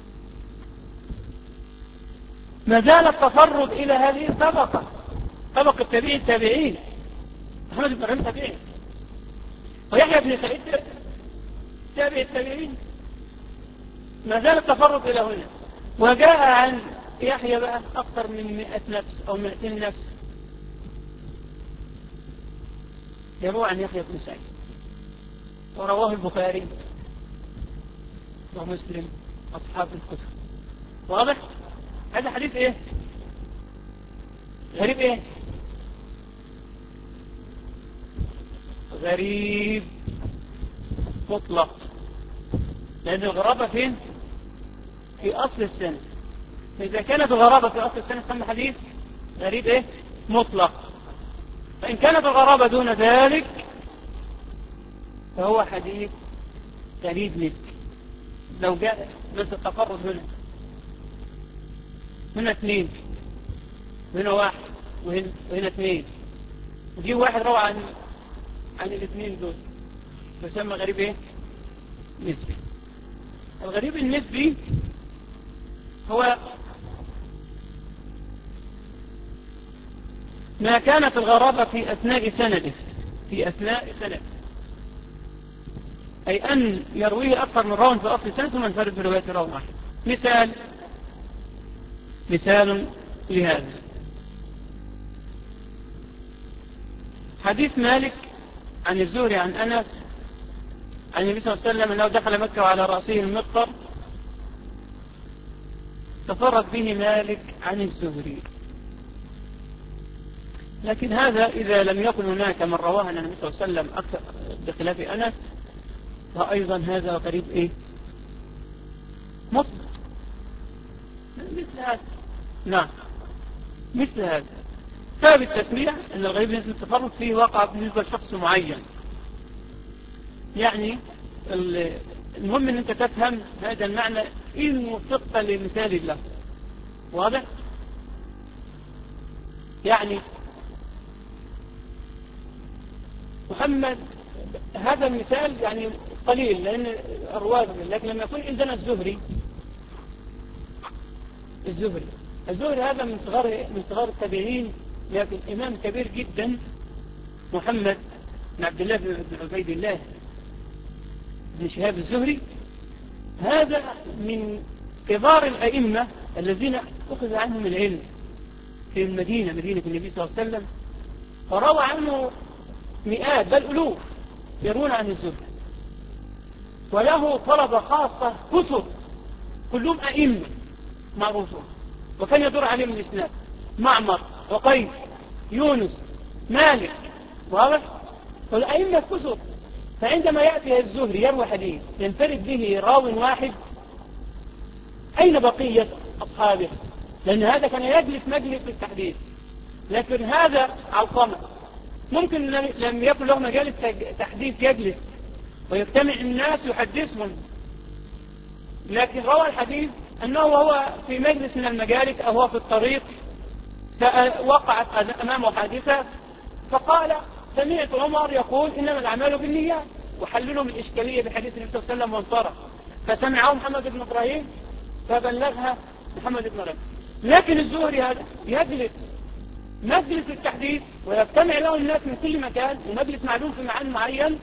ما زال التفرد إلى هذه الطبقة، طبقة التابعين. محمد بن إبراهيم تابعي، ويحيى بن سعيد تابع التابعين. ما زال التفرد إلى هنا. وجاء عن يحيى بقى أكثر من 100 نفس أو 200 نفس يروى عن يحيى بن سعيد، ورواه البخاري ومسلم أصحاب الكتب. واضح؟ هذا حديث إيه؟ غريب إيه؟ غريب مطلق. لأن الغرابة فين؟ في أصل السنة. فإذا كانت الغرابة في أصل السنة سمى حديث غريب إيه؟ مطلق. فإن كانت الغرابة دون ذلك فهو حديث غريب نسبي. لو جاء بس التفرد هنا 2 وهنا 1 وهنا 2، وجي واحد روى عن الاثنين دول يسمى غريب ايه؟ نسبي. الغريب النسبي هو ما كانت الغرابة في أثناء سنده، أي أن يرويه أكثر من راو في أصل سنة ثم ينفرد برواية راو واحد. مثال لهذا حديث مالك عن الزهري عن أنس عن النبي صلى الله عليه وسلم أنه دخل مكة وعلى رأسه المقطر، تفرد به مالك عن الزهري. لكن هذا إذا لم يكن هناك من رواه عن النبي صلى الله عليه وسلم أكثر بخلاف أنس، فأيضا هذا غريب إيه؟ مطلق. مثل هذا، نعم، مثل هذا. سبب التسمية أن الغريب نسبة التفرد فيه وقع بالنسبة لشخص معين. يعني المهم أن أنت تفهم هذا المعنى إن وفقت لمثال الله. واضح؟ يعني محمد، هذا المثال يعني قليل لأن الرواد، لكن لما يكون عندنا الزهري هذا من صغار التابعين، لكن إمام كبير جدا، محمد بن عبد الله بن عبيد الله بن شهاب الزهري، هذا من كبار الأئمة الذين أخذ عنهم العلم في مدينة النبي صلى الله عليه وسلم، فروى عنه مئات بل ألوف يرون عن الزهري، وله طلبة خاصة كثر كلهم أئمة معروفون، وكان يدور عليهم الإسناد: معمر، وقيس، يونس، مالك، واضح؟ والأئمة كثر، فعندما يأتي الزهري يروي حديث ينفرد به راو واحد، أين بقية أصحابه؟ لأن هذا كان يجلس مجلس التحديث، لكن هذا علقمة ممكن لم يكن له مجال تحديث يجلس ويجتمع الناس يحدثهم، لكن روى الحديث أنه هو في مجلس من المجالس أو هو في الطريق وقعت أمامه حادثة، فقال: سمعت عمر يقول إنما الأعمال بالنيات، وحللوا من الإشكالية بحديث النبي صلى الله عليه وسلم وانصرف، فسمعه محمد بن إبراهيم فبلغها محمد بن إبراهيم. لكن الزهري هذا يجلس مجلس التحديث ويجتمع له الناس من كل مكان، ومجلس معلوم في مكان معين،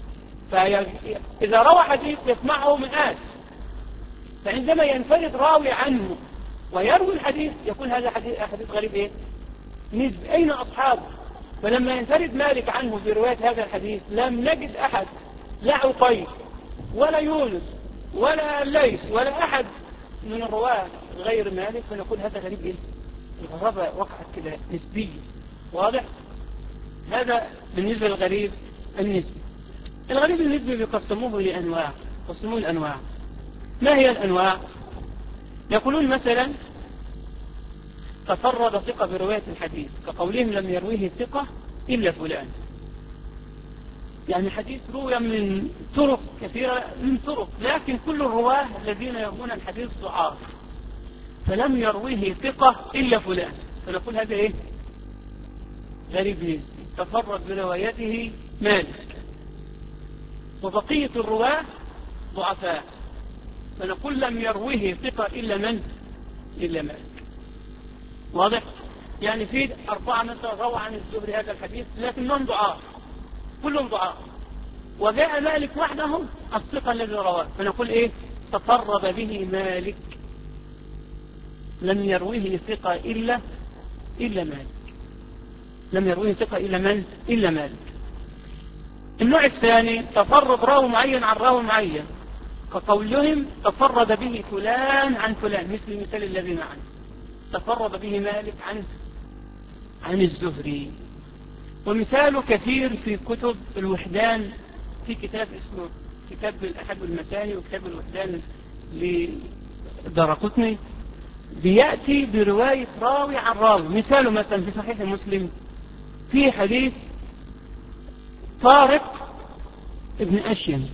فإذا روى حديث يسمعه مئات، فعندما ينفرد راوي عنه ويروي الحديث يكون هذا حديث غريب إيه؟ نسبي، أين أصحابه؟ فلما ينفرد مالك عنه برواية هذا الحديث لم نجد أحد، لا عقيل ولا يونس ولا ليث ولا أحد من الرواة غير مالك، فنقول هذا غريب إيه؟ الغرابة وقعت كده نسبية، واضح؟ هذا بالنسبة للغريب النسبي. الغريب النسبي بيقسموه لأنواع، قسموه الأنواع. ما هي الأنواع؟ يقولون مثلا تفرد ثقة برواية الحديث، كقولهم لم يرويه ثقة إلا فلان، يعني حديث روي من طرق كثيرة من طرق، لكن كل الرواه الذين يروون الحديث ضعاف، فلم يرويه ثقة إلا فلان، فنقول هذا إيه؟ غريب نسبي، تفرد بروايته مالك، وبقية الرواه ضعفاء، فنقول لم يرويه ثقة إلا من؟ إلا مالك، واضح؟ يعني في 4 مثلا روى عن الزهري هذا الحديث لكنهم ضعاف، كلهم ضعاف، وجاء مالك وحده الثقة الذي رواه، فنقول إيه؟ تفرد به مالك، لم يرويه ثقة إلا مالك، لم يرويه ثقة إلا من؟ إلا مالك. النوع الثاني تفرد راوي معين عن راوي معين، كقولهم تفرد به فلان عن فلان، مثل المثال الذي معنا، تفرد به مالك عن الزهري. ومثاله كثير في كتب الوحدان، في كتاب اسمه كتاب الأحد المثاني وكتاب الوحدان لدارقطني، بيأتي برواية راوي عن راوي. مثاله مثلا في صحيح مسلم في حديث طارق ابن أشيم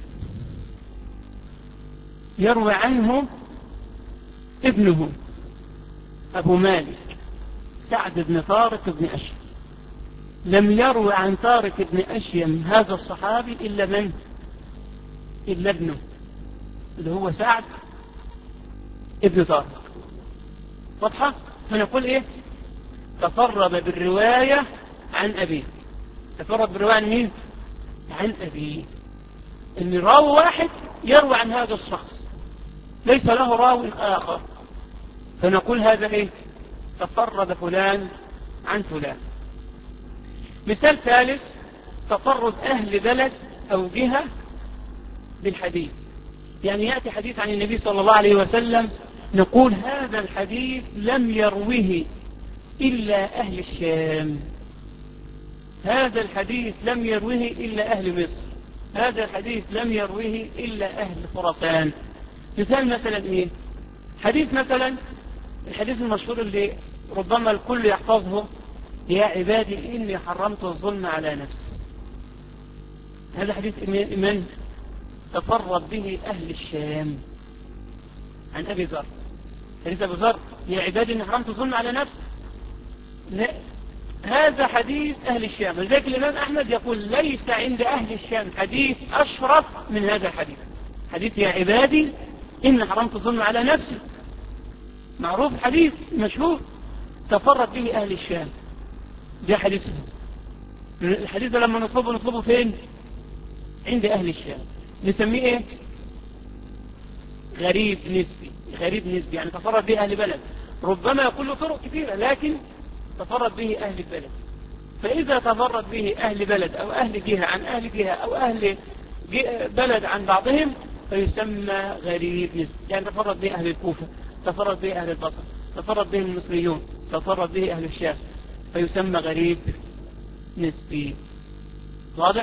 يروي عنه ابنه أبو مالك سعد بن طارق بن أشيم، لم يروي عن طارق بن أشيم هذا الصحابي إلا من؟ إلا ابنه اللي هو سعد ابن طارق، واضحة؟ فنقول إيه؟ تفرد بالرواية عن أبيه، تفرد بالرواية عن مين؟ عن أبيه، إن راوي واحد يروي عن هذا الشخص ليس له راوي آخر، فنقول هذا إيه؟ تفرد فلان عن فلان. مثال ثالث تفرد أهل بلد أو جهة بالحديث، يعني يأتي حديث عن النبي صلى الله عليه وسلم نقول هذا الحديث لم يروه إلا أهل الشام، هذا الحديث لم يروه إلا أهل مصر، هذا الحديث لم يروه إلا أهل خراسان. مثال مثلا إيه؟ حديث مثلا الحديث المشهور اللي ربما الكل يحفظه: يا عبادي إني حرمت الظلم على نفسي، هذا حديث من تفرد به أهل الشام عن أبي ذر، حديث أبي ذر: يا عبادي إني حرمت الظلم على نفسي، لا هذا حديث أهل الشام. ولذلك الإمام أحمد يقول ليس عند أهل الشام حديث أشرف من هذا الحديث. حديث يا عبادي إن حرمت الظلم على نفسي، معروف حديث مشهور تفرد به أهل الشام. ده حديث، الحديث ده لما نطلبه فين؟ عند أهل الشام. نسميه إيه؟ غريب نسبي. غريب نسبي يعني تفرد به أهل بلد، ربما يكون له طرق كثيرة لكن تفرد به أهل البلد. فإذا تفرد به أهل بلد أو أهل جهة عن أهل جهة أو أهل بلد عن بعضهم فيسمى غريب نسبي. يعني تفرد به أهل الكوفة، تفرد به أهل البصره، تفرد به المصريون، تفرد به أهل الشام، فيسمى غريب نسبي. واضح؟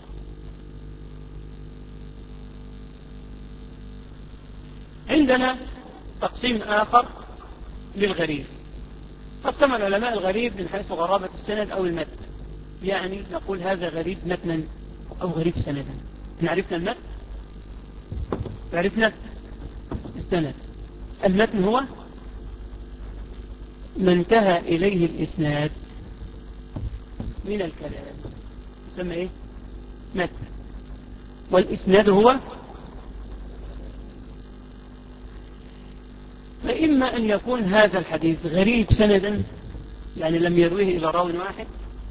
عندنا تقسيم آخر للغريب. قسم العلماء الغريب من حيث غرابة السند أو المتن. يعني نقول هذا غريب متنا أو غريب سندا. عرفنا المتن، عرفنا السند. المتن هو ما انتهى إليه الإسناد من الكلام، يسمى إيه؟ متن. والإسناد هو فإما أن يكون هذا الحديث غريب سندا، يعني لم يرويه إلى راو واحد،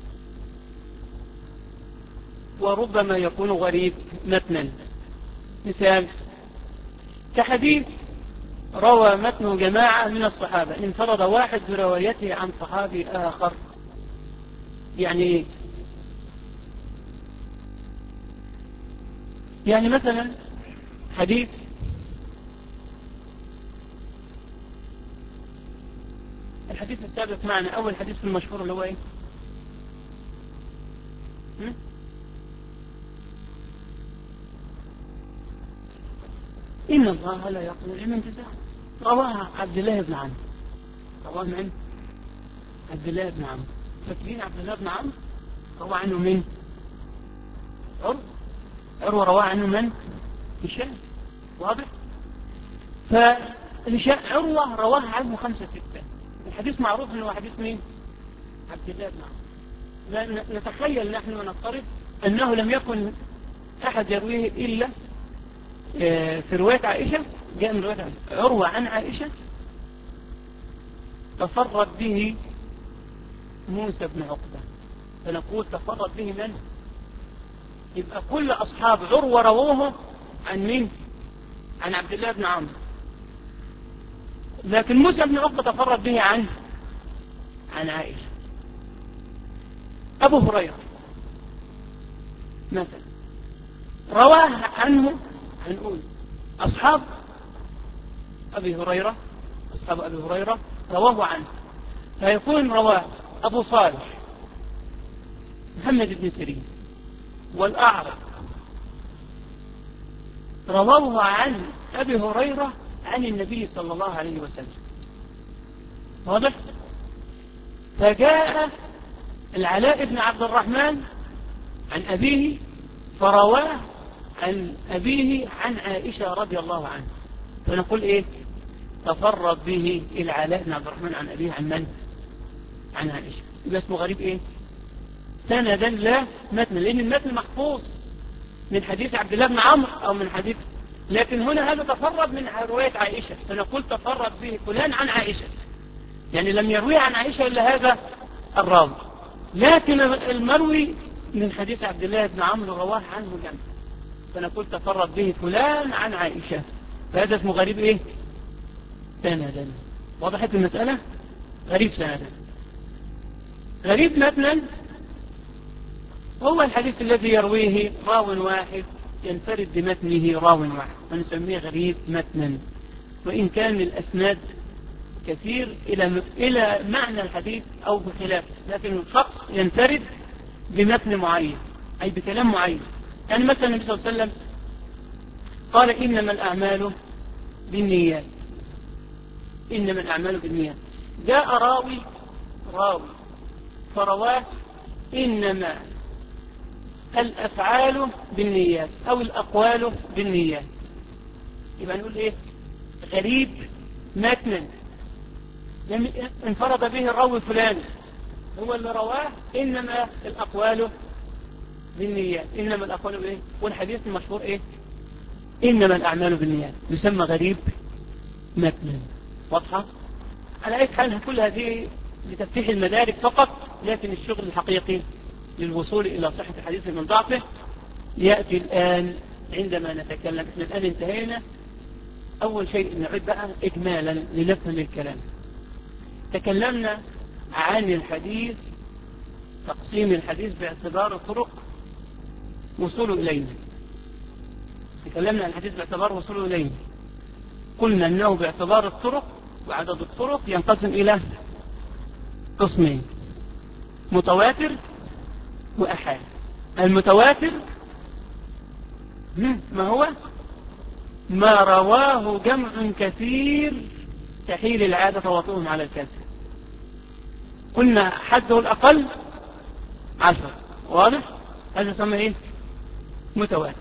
وربما يكون غريب متنا. مثال كحديث روى متن جماعة من الصحابة انفرد واحد بروايته عن صحابي آخر. يعني إيه؟ يعني مثلا حديث الحديث السابق معنا، أول حديث في المشهور اللي هو إيه؟ إن الله لا يقبل علم انتزاع. رواه عبد الله بن عمرو. رواه من؟ عبد الله بن عمرو. فاكرين عبد الله بن عمرو؟ روى عنه من؟ عروة. رواه عنه من؟ هشام. واضح؟ عروة رواه عنه 5-6. الحديث معروف انه حديث مين؟ عبد الله بن عمرو. نتخيل نحن ونفترض انه لم يكن احد يرويه الا في رواية عائشة. جاء من رواية عائشة عروة عن عائشة تفرد به موسى بن عقبة، فنقول تفرد به من؟ يبقى كل أصحاب عروة رووه عن مين؟ عن عبد الله بن عمرو. لكن موسى بن عقبة تفرد به عن عائشة. أبو هريرة مثلا رواه عنه هنقول أصحاب أبي هريرة رواه عنه، فيكون رواه أبو صالح محمد بن سيرين والأعرج رواه عن أبي هريرة عن النبي صلى الله عليه وسلم. واضح؟ فجاء العلاء بن عبد الرحمن عن أبيه فرواه عن أبيه عن عائشة رضي الله عنه، فنقول إيه؟ تفرد به العلاء بن عبد الرحمن عن أبيه عن من؟ عن عائشة. يبقى اسمه غريب إيه؟ سندا لا متن، لأن المتن محفوظ من حديث عبد الله بن عمرو أو من حديث، لكن هنا هذا تفرد من رواية عائشة، فنقول تفرد به فلان عن عائشة، يعني لم يروي عن عائشة إلا هذا الراوي، لكن المروي من حديث عبد الله بن عمرو رواه عنه جمع، فنقول تفرد به فلان عن عائشة، فهذا اسمه غريب إيه؟ سندا. وضحت المسألة؟ غريب سندا. غريب متنا هو الحديث الذي يرويه راو واحد ينفرد بمتنه راو واحد، ونسميه غريب متنا، وإن كان الأسناد كثير إلى معنى الحديث أو بخلافه، لكن الشخص ينفرد بمتن معين أي بكلام معين. يعني مثلا النبي صلى الله عليه وسلم قال إنما الأعمال بالنيات، إنما الأعمال بالنيات. جاء راوي فرواه إنما الأفعال بالنيات أو الأقوال بالنيات، يبقى نقول إيه؟ غريب متنا انفرد به الراوي فلان، هو اللي رواه، إنما الأقوال بالنيات، إنما الأقوال بإيه؟ والحديث المشهور إيه؟ إنما الأعمال بالنيات، يسمى غريب متنا. واضحة؟ على أي حال كل هذه لتفتيح المدارك فقط، لكن الشغل الحقيقي للوصول إلى صحة الحديث من ضعفه يأتي الآن عندما نتكلم. احنا الآن انتهينا. أول شيء نعد بقى إجمالا لنفهم الكلام. تكلمنا عن الحديث، تقسيم الحديث باعتبار الطرق وصوله إلينا. تكلمنا عن الحديث باعتبار وصوله إلينا. قلنا أنه باعتبار الطرق وعدد الطرق ينقسم إلى قسمين: متواتر وأحاد. المتواتر ما هو؟ ما رواه جمع كثير تحيل العادة تواطؤهم على الكذب. قلنا حده الأقل 10. واضح؟ هذا يسمى إيه؟ متواتر.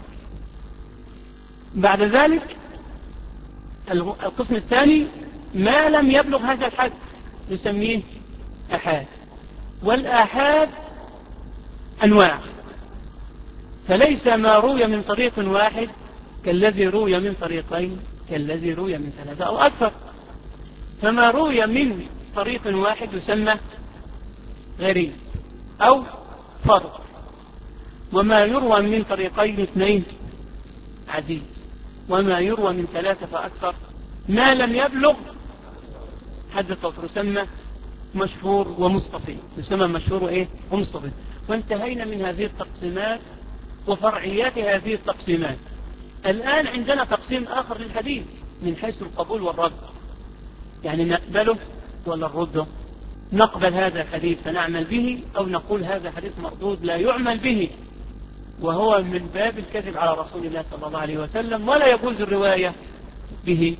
بعد ذلك القسم الثاني ما لم يبلغ هذا الحد نسميه أحاد. والآحاد أنواع، فليس ما روي من طريق واحد كالذي روي من طريقين كالذي روي من 3 أو أكثر. فما روي من طريق واحد يسمى غريب أو فرد، وما يروى من طريقين 2 عزيز، وما يروى من 3 فأكثر ما لم يبلغ حد التواتر يسمى مشهور ومصطفي. يسمى مشهور وإيه؟ ومصطفي. وانتهينا من هذه التقسيمات وفرعيات هذه التقسيمات. الآن عندنا تقسيم آخر للحديث من حيث القبول والرد، يعني نقبله ولا نرده. نقبل هذا الحديث فنعمل به، أو نقول هذا حديث مردود لا يعمل به، وهو من باب الكذب على رسول الله صلى الله عليه وسلم، ولا يجوز الرواية به.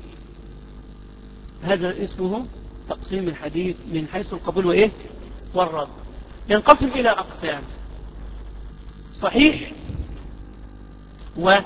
هذا اسمه تقسيم الحديث من حيث القبول وإيه؟ والرد. ينقسم إلى أقسام: صحيح، ومن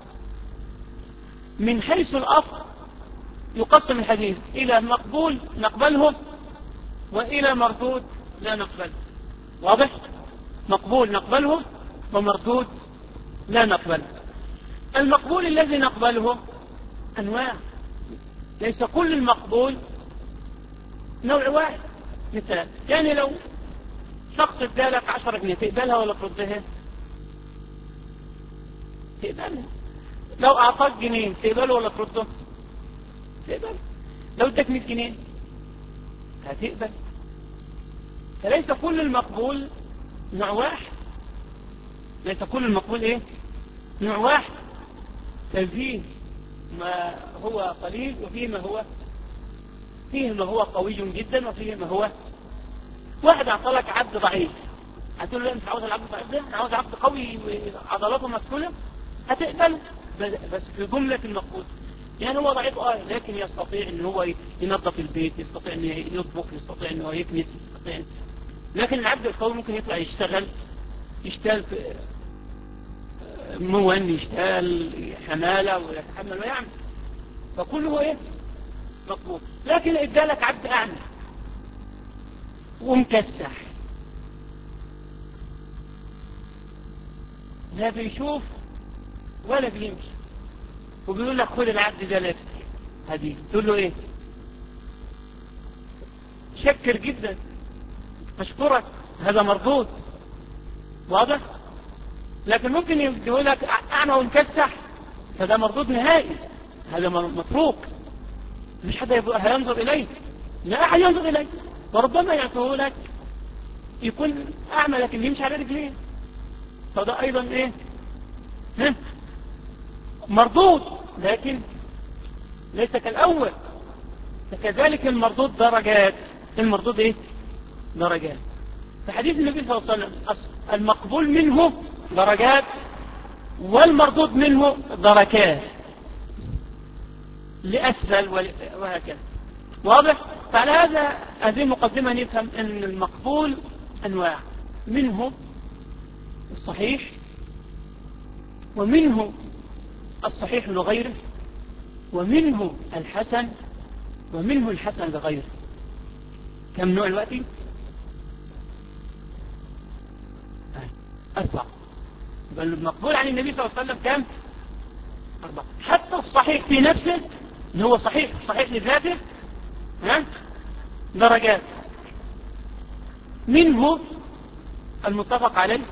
حيث الأصل يقسم الحديث إلى مقبول نقبله، وإلى مردود لا نقبله. واضح؟ مقبول نقبله، ومردود لا نقبله. المقبول الذي نقبله أنواع، ليس كل المقبول نوع واحد. مثال، يعني لو شخص ادالك 10 جنيه تقبلها ولا تردها؟ تقبلها. لو أعطاك جنيه تقبله ولا ترده؟ تقبل. لو ادك 100 جنيه هتقبل. فليس كل المقبول نوع واحد. ليس كل المقبول ايه؟ نوع واحد. ففيه ما هو قليل، وفيه ما هو قوي جدا، وفيه ما هو. واحد اعطلك عبد ضعيف، هتقول له لا مش عاوز العبد الضعيف ده، انا عاوز عبد قوي وعضلاته مكسوله، هتقبله. بس في جمله المقبول، يعني هو ضعيف لكن يستطيع ان هو ينظف البيت، يستطيع ان يطبخ، يستطيع ان هو يكنس، يستطيع. لكن العبد القوي ممكن يطلع يشتغل في مون، يشتغل حمالة ويتحمل ويعمل، فكله ايه؟ مقبول. لكن ادالك عبد اعمى ومكسح، لا بيشوف ولا بيمشي، وبيقول لك خد العبد ده لك هديه، تقول له ايه؟ شكر جدا، اشكرك، هذا مردود. واضح؟ لكن ممكن يقول لك اعمى ومكسح، فده مردود نهائي، هذا متروك، مش حد هينظر اليه، لا احد ينظر اليه. وربما يعطيه لك يكون اعمى لكن يمشي على رجليه، فده ايضا ايه؟ مردود، لكن ليس كالاول. فكذلك المردود درجات. المردود ايه؟ درجات. في حديث النبي صلى الله عليه وسلم المقبول منه درجات، والمردود منه دركات لأسفل وهكذا. واضح؟ فعلى هذه المقدمة نفهم أن المقبول أنواع، منه الصحيح، ومنه الصحيح لغيره، ومنه الحسن، ومنه الحسن لغيره. كم نوع الوقت؟ 4. بل المقبول عن النبي صلى الله عليه وسلم كم؟ 4. حتى الصحيح في نفسه اللي هو صحيح لذاته درجات، منه المتفق عليه،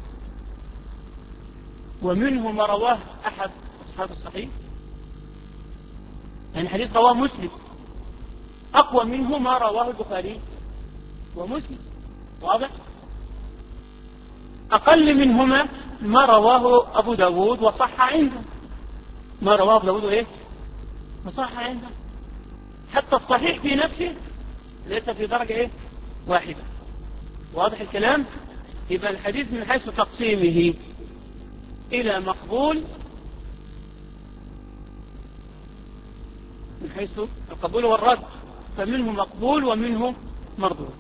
ومنه ما رواه أحد أصحاب الصحيح، يعني حديث رواه مسلم أقوى منه ما رواه البخاري ومسلم، واضح؟ أقل منهما ما رواه أبو داود وصح عنده، ما رواه أبو داود إيه؟ وصح عنده. حتى الصحيح في نفسه ليس في درجة إيه؟ واحدة، واضح الكلام؟ يبقى الحديث من حيث تقسيمه إلى مقبول، من حيث القبول والرد، فمنه مقبول ومنه مردود.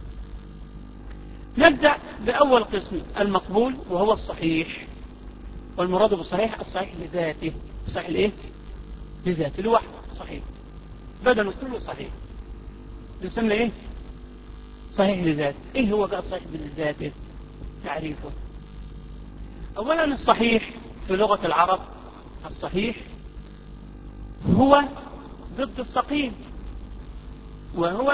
نبدأ بأول قسم المقبول، وهو الصحيح، والمراد بالصحيح الصحيح لذاته. الصحيح الايه؟ لذاته لوحده صحيح، بدنه كله صحيح، يسمى ايه؟ صحيح لذاته. ايه هو بقى الصحيح لذاته؟ تعريفه. اولا الصحيح في لغة العرب، الصحيح هو ضد السقيم، وهو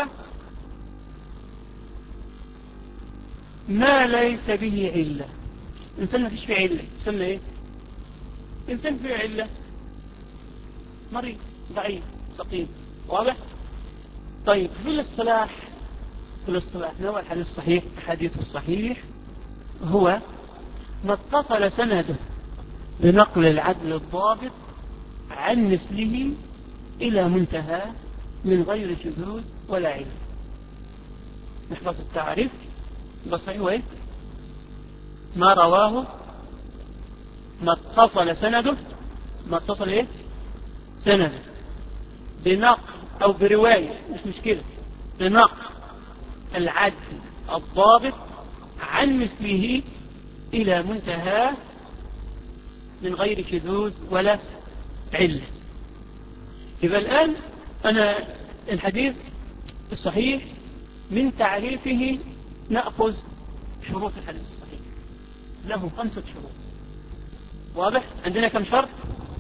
ما ليس به علة. إنسان ما فيش فيه علة يسمى إيه؟ إنسان فيه علة، مريض ضعيف سقيم، واضح؟ طيب في الاصطلاح نوع الحديث الصحيح، الحديث الصحيح هو ما اتصل سنده بنقل العدل الضابط عن مثله إلى منتهى من غير شذوذ ولا علة. نحفظ التعريف. الصحيح هو ايه؟ ما رواه ما اتصل ايه؟ سنده بنقل او برواية، مش مشكلة، بنقل العدل الضابط عن مثله الى منتهى من غير شذوذ ولا علة. يبقى الآن أنا الحديث الصحيح من تعريفه نأخذ شروط الحديث الصحيح، له 5 شروط، واضح؟ عندنا كم شرط؟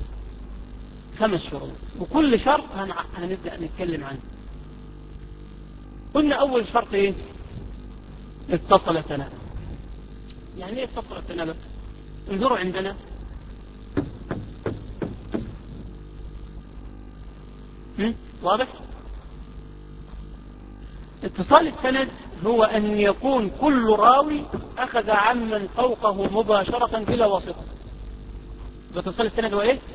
5 شروط، وكل شرط هنبدأ نتكلم عنه. قلنا أول شرط إيه؟ اتصل سنده. يعني إيه اتصل سنده؟ انظروا عندنا واضح؟ اتصال السند هو أن يكون كل راوي أخذ عمن فوقه مباشرة بلا واسطة. اتصال السند هو إيه؟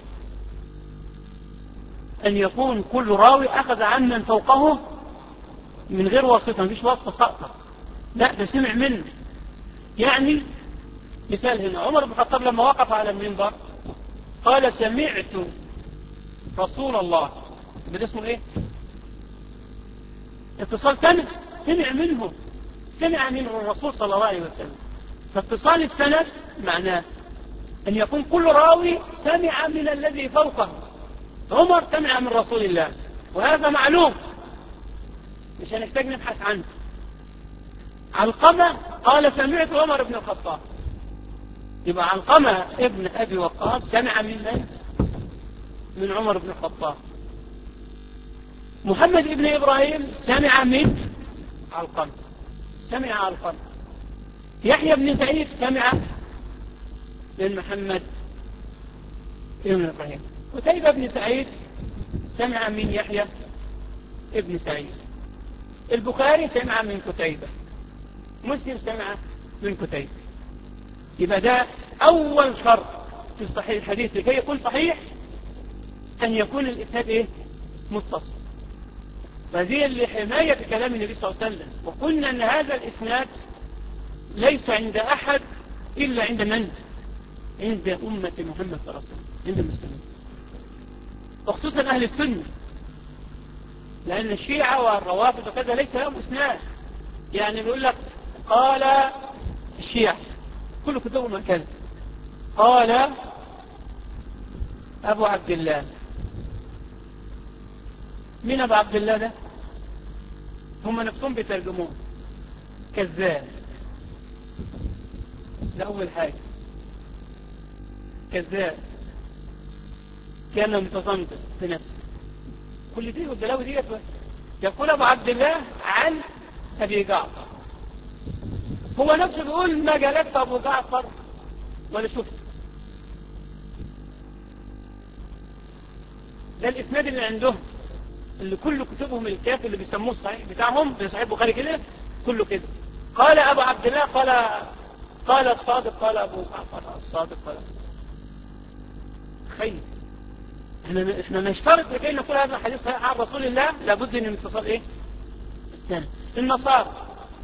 أن يكون كل راوي أخذ عمن فوقه من غير واسطة، مفيش واسطة ساقطة، لا ده سمع منه. يعني مثال هنا عمر بن الخطاب لما وقف على المنبر قال سمعت رسول الله، ده اسمه ايه؟ اتصال سند، سمع منه الرسول صلى الله عليه وسلم. فاتصال السند معناه أن يكون كل راوي سمع من الذي فوقه. عمر سمع من رسول الله، وهذا معلوم مش هنحتاج نبحث عنه. علقمة قال سمعت عمر بن الخطاب، يبقى علقمة ابن أبي وقاص سمع من عمر بن الخطاب. محمد ابن إبراهيم سمع من علقمة. يحيى بن سعيد سمع من محمد ابن إبراهيم. قتيبة بن سعيد سمع من يحيى ابن سعيد. البخاري سمع من قتيبة. مسلم سمع من قتيبة. يبقى ده أول شرط في الصحيح الحديث لكي يكون صحيح، أن يكون الإسناد إيه؟ متصل. فهذه لحماية كلام النبي صلى الله عليه وسلم. وقلنا أن هذا الإسناد ليس عند أحد إلا عند من؟ عند أمة محمد صلى الله عليه وسلم، عند المسلمين، وخصوصا أهل السنة، لأن الشيعة والروافض وكذا ليس لهم إسناد. يعني بيقول لك قال الشيعة كل كتبهم هكذا، قال أبو عبد الله. مين أبو عبد الله ده؟ هم نفسهم بيترجمون كذاب. ده أول حاجة. كذاب، كان متصنتا في نفسه. كل دي والبلاوي ديت. يقول أبو عبد الله عن أبي جعفر، هو نفسه بيقول ما جلست أبو جعفر ولا شفت. ده الإسناد اللي عندهم، اللي كل كتبهم الكافي اللي بيسموه الصحيح بتاعهم في صحيح البخاري كده كله كده. قال أبو عبد الله قال الصادق، قال أبو جعفر الصادق، قال خير. احنا نشترط لكي نقول هذا الحديث صحيح عن رسول الله لابد ان اتصال ايه؟ السنة. النصارى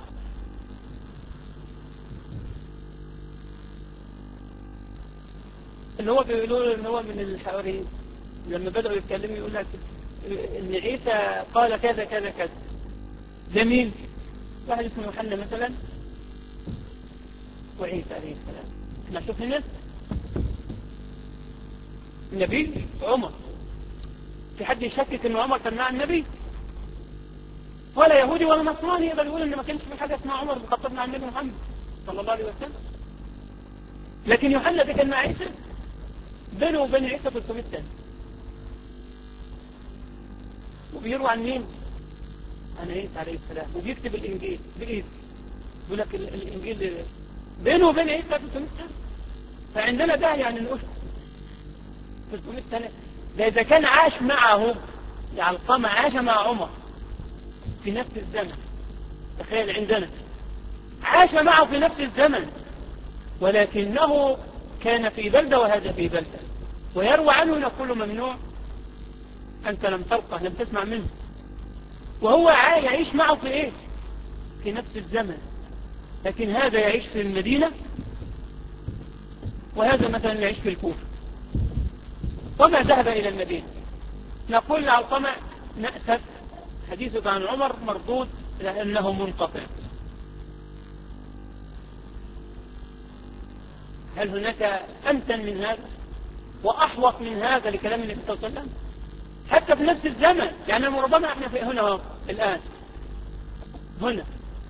اللي هو بيقولوا ان هو من الحواريين، لما بدأوا يتكلموا يقول لك ان عيسى قال كذا كذا كذا. ده مين؟ واحد اسمه يوحنا مثلا وعيسى عليه السلام. احنا شوف هنا النبي عمر، في حد يشكك ان عمر كان مع النبي؟ ولا يهودي ولا نصراني يقدر يقول ان ما كانش في حاجه اسمها عمر بن الخطاب مع النبي محمد صلى الله عليه وسلم. لكن يوحنا ده كان مع عيسى، بينه وبين عيسى 300 سنه. وبيروى عن مين؟ عن عيسى عليه السلام، وبيكتب الانجيل بايده. يقول لك الانجيل بينه وبين عيسى 300 سنه. فعندنا ده يعني نقول 300 سنه. ده إذا كان عاش معه، يعني القمع عاش مع عمر في نفس الزمن. تخيل عندنا عاش معه في نفس الزمن، ولكنه كان في بلدة وهذا في بلدة، ويروى عنه نقول ممنوع، أنت لم تلقى، لم تسمع منه. وهو يعيش معه في إيه؟ في نفس الزمن. لكن هذا يعيش في المدينة، وهذا مثلا يعيش في الكوفة، وما ذهب إلى المدينة. نقول لعلقمة نأسف، حديثك عن عمر مردود لأنه منقطع. هل هناك أمتن من هذا وأحوط من هذا لكلام النبي صلى الله عليه وسلم؟ حتى في نفس الزمن. يعني ربما احنا في هنا الآن هنا،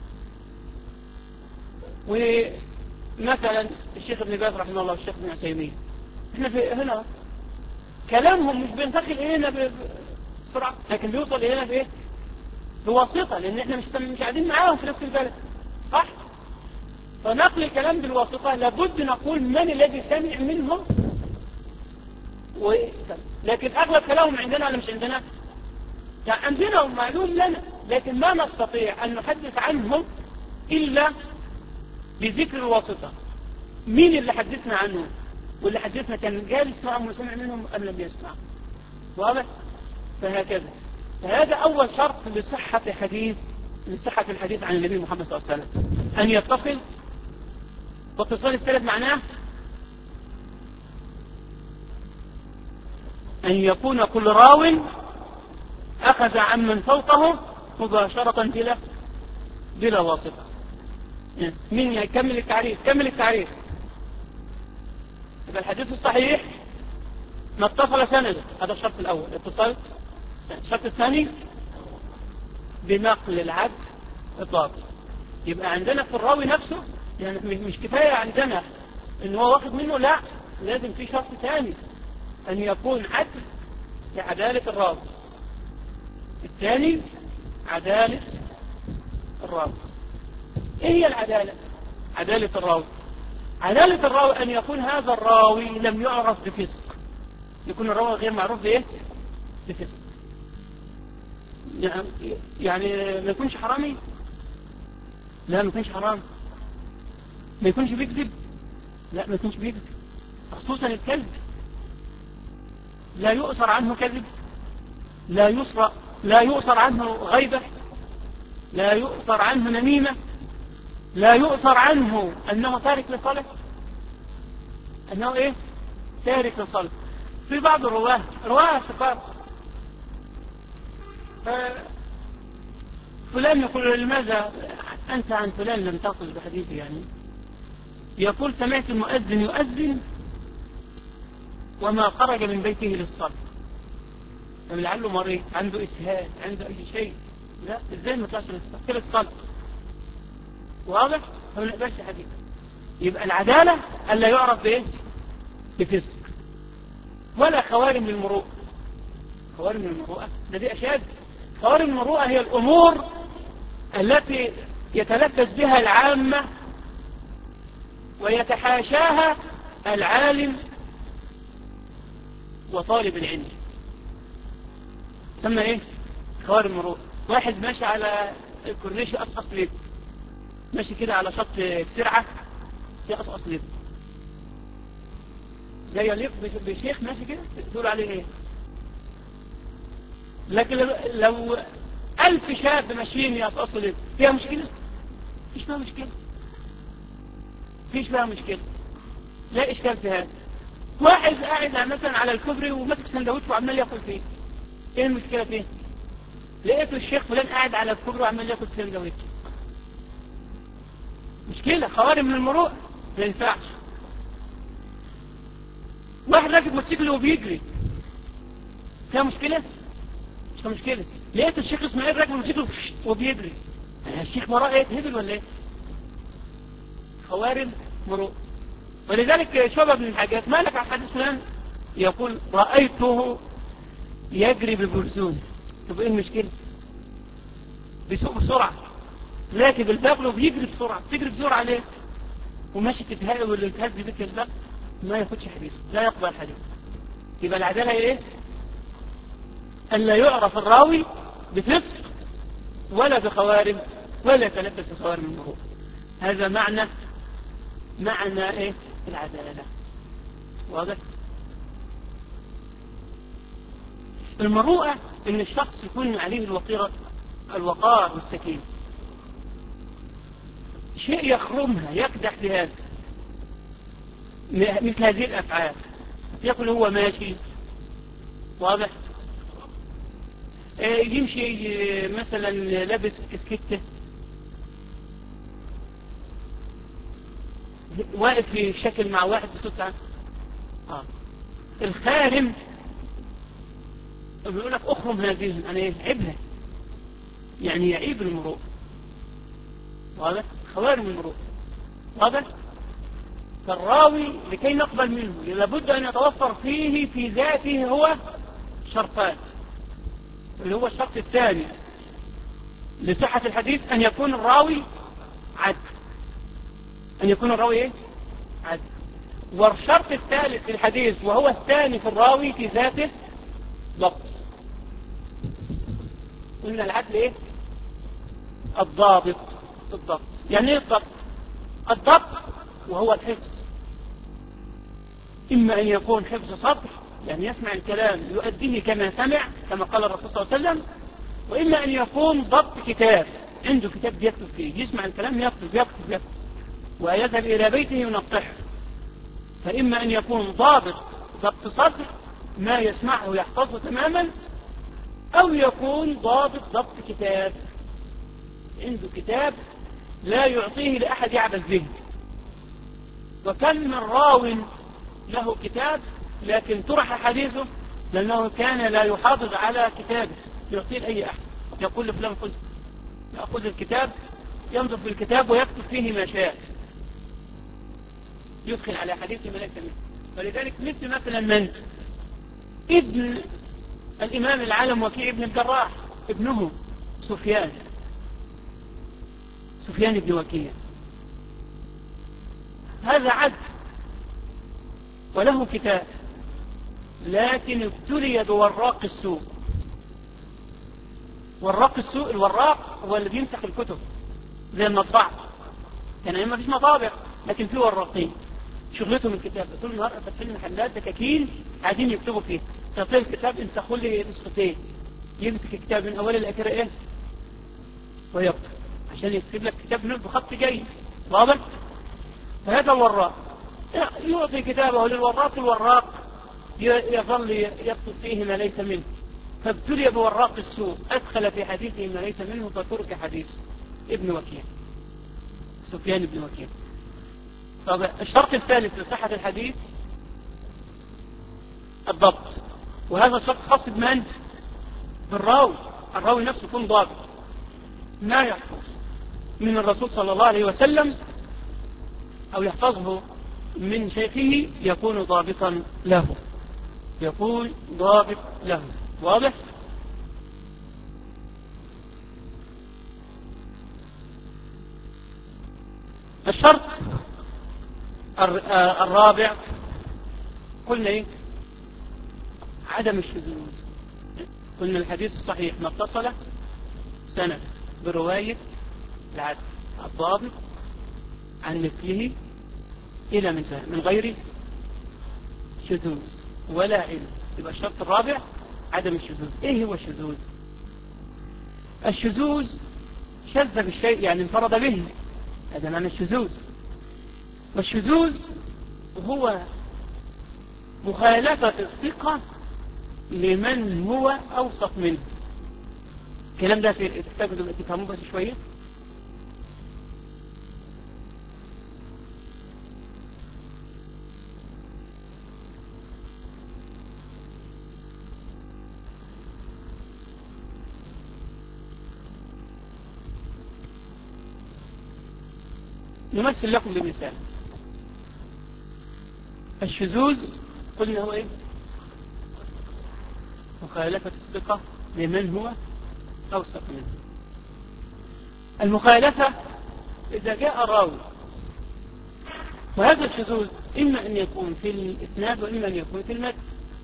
ومثلا الشيخ ابن باز رحمه الله والشيخ ابن عثيمين، احنا في هنا كلامهم مش بينتقل إلينا بسرعة، لكن بيوصل إلينا بإيه؟ بواسطة، لأن احنا مش قاعدين معاهم في نفس البلد، صح؟ فنقل الكلام بالواسطة لابد نقول من الذي سمع منهم لكن أغلب كلامهم عندنا ولا مش عندنا؟ يعني عندنا ومعلوم لنا، لكن ما نستطيع أن نحدث عنهم إلا بذكر الواسطة. مين اللي حدثنا عنهم؟ واللي حدثنا كان جالس معهم وسمع منهم أم لم يسمع؟ واضح؟ فهكذا. فهذا أول شرط لصحة الحديث عن النبي محمد صلى الله عليه وسلم، أن يتصل. واتصال السند معناه أن يكون كل راو أخذ عمن فوقه مباشرة بلا واسطة. من يكمل التعريف؟ كمل التعريف. يبقى الحديث الصحيح ما اتصل سنده، هذا الشرط الأول، اتصال. الشرط الثاني بنقل العبد الضابط. يبقى عندنا في الراوي نفسه، يعني مش كفاية عندنا ان هو واخد منه، لا، لازم في شرط ثاني، ان يكون عدل لعدالة الراوي. الثاني عدالة الراوي. ايه هي العدالة؟ عدالة الراوي، عدالة الراوي ان يكون هذا الراوي لم يعرف بفسق، يكون الراوي غير معروف بايه؟ بفسق. يعني ما يكونش حرامي، لا ما يكونش حرام، ما يكونش بيكذب، لا ما يكونش بيكذب، خصوصا الكذب لا يؤثر عنه كذب، لا يؤثر عنه غيبة، لا يؤثر عنه نميمة، لا يؤثر عنه أنه تارك لصلاة، أنه إيه؟ تارك لصلاة. في بعض الرواه ثقات، فلان يقول لماذا أنت عن فلان لم تصل بحديثه؟ يعني يقول سمعت المؤذن يؤذن وما خرج من بيته للصلاة. لعله مريض، عنده إسهال، عنده أي شيء، لا إزاي ما طلعش للصلاة؟ واضح؟ فما نقبلش حديث. يبقى العدالة ألا يعرف بإيه؟ بفسق. ولا خوارم للمروءة. خوارم للمروءة ده دي أشياء. خوارم المروءة هي الأمور التي يتلبس بها العامة ويتحاشاها العالم وطالب العلم. سمى ايه؟ خوارم المروءة. واحد ماشي على الكورنيش يقصقص ليه، ماشي كده على شط ترعة يقصقص ليه، ده يليق بشيخ ماشي كده تقول عليه ايه؟ لكن لو 1000 شاب ماشيين يقصقصوا ليه فيها مشكلة؟ فيش فيها مشكلة، فيش فيها مشكلة، لا إشكال في هذا. واحد قاعد مثلا على الكوبري وماسك سندوتش وعمال ياكل فيه، ايه المشكلة فيه؟ لقيته الشيخ فلان قاعد على الكوبري وعمال ياكل سندوتش، مشكلة. خوارم من المروءة ما ينفعش. واحد راكب موتوسيكل وبيجري فيها مشكلة؟ مش فيها مشكلة. لقيت الشيخ اسماعيل راكب موتوسيكل وبيجري، الشيخ وراه ايه؟ تهبل ولا ايه؟ خوارم مروءة. ولذلك شعبة بن الحجاج مالك على حديث فلان يقول رأيته يجري ببرزون. طب ايه المشكلة؟ بيسوق بسرعة، راكب البغل وبيجري بسرعة، تجري بسرعة ليه؟ وماشي تتهاء واللي تهز بك البغل ما ياخدش حديث، لا يقبل حديث. يبقى العدالة ايه؟ أن لا يعرف الراوي بفسق ولا بخوارم ولا يتلبس بخوارم المروءة. هذا معنى ايه؟ العدالة. واضح؟ المروءة ان الشخص يكون عليه الوقار والسكينة. شيء يخرمها يكدح بهذا مثل هذه الأفعال، يقول هو ماشي. واضح؟ يمشي مثلا لابس كسكته، واقف في شكل مع واحد بصوت عالي. الخارم بيقول لك اخرم هذه، يعني ايه؟ عيبها، يعني يعيب المروءة. واضح؟ خوارم المروءة. واضح؟ فالراوي لكي نقبل منه لابد ان يتوفر فيه في ذاته هو شرطان، اللي هو الشرط الثاني لصحة الحديث أن يكون الراوي عدل. أن يكون الراوي إيه؟ عدل. والشرط الثالث في الحديث وهو الثاني في الراوي في ذاته ضبط. قلنا العدل إيه؟ الضابط. الضبط يعني إيه الضبط؟ الضبط وهو الحفظ، إما أن يكون حفظ صدر يعني يسمع الكلام يؤديه كما سمع كما قال الرسول صلى الله عليه وسلم، وإما أن يكون ضبط كتاب، عنده كتاب يكتب فيه، يسمع الكلام يكتب ويذهب إلى بيته ينطحه. فإما أن يكون ضبط صدر ما يسمعه يحفظه تماما، أو يكون ضبط كتاب، عنده كتاب لا يعطيه لأحد يعبث به. وكم من راو له كتاب لكن طرح حديثه لأنه كان لا يحافظ على كتابه، يعطيه لأي أحد، يقول لفلان خذ، يأخذ الكتاب ينظر في الكتاب ويكتب فيه ما شاء، يدخل على حديثه ما ليس منه. ولذلك مثلا من ابن الإمام العالم وكيع ابن الجراح، ابنه سفيان بن وكيع، هذا عدل وله كتاب، لكن ابتلي بوراق السوء. وراق السوء، الوراق هو اللي بيمسح الكتب زي المطبعة، كان ما فيش مطابع لكن في وراقين شغلتهم الكتاب، طول النهار فاتحين محلات دكاكين قاعدين يكتبوا فيه، تعطيه الكتاب انسخوا لي نسختين، يمسك الكتاب من اوله لاخره ايه ويكتب عشان يكتب لك كتاب بخط جيد. واضح؟ فهذا الوراق يعطي كتابه للوراق، الوراق يظل يكتب فيه ما ليس منه، فابتلي بوراق السوء، أدخل في حديثه ما ليس منه فترك حديث ابن وكيع، سفيان بن وكيع. الشرط الثالث لصحة الحديث الضبط، وهذا الشرط خاص بمن؟ بالراوي. الراوي نفسه يكون ضابط، ما يحفظ من الرسول صلى الله عليه وسلم أو يحفظه من شيخه يكون ضابطا له، يكون ضابط له. واضح؟ الشرط الرابع قلنا ايه؟ عدم الشذوذ. قلنا الحديث الصحيح ما اتصل سند برواية العدل الضابط عن مثله إلى منتهى من غير شذوذ ولا علم. يبقى الشرط الرابع عدم الشذوذ. ايه هو الشذوذ؟ الشذوذ شذ بالشيء يعني انفرد به، هذا معنى الشذوذ. والشذوذ هو مخالفة الثقة لمن هو أوثق منه. الكلام ده تحتاجوا تفهموه بس شوية. نمثل لكم بمثال. الشذوذ قلنا هو ايه؟ مخالفة الثقة لمن هو أوثق منه. المخالفة إذا جاء راوي، وهذا الشذوذ إما أن يكون في الإسناد وإما أن يكون في المتن.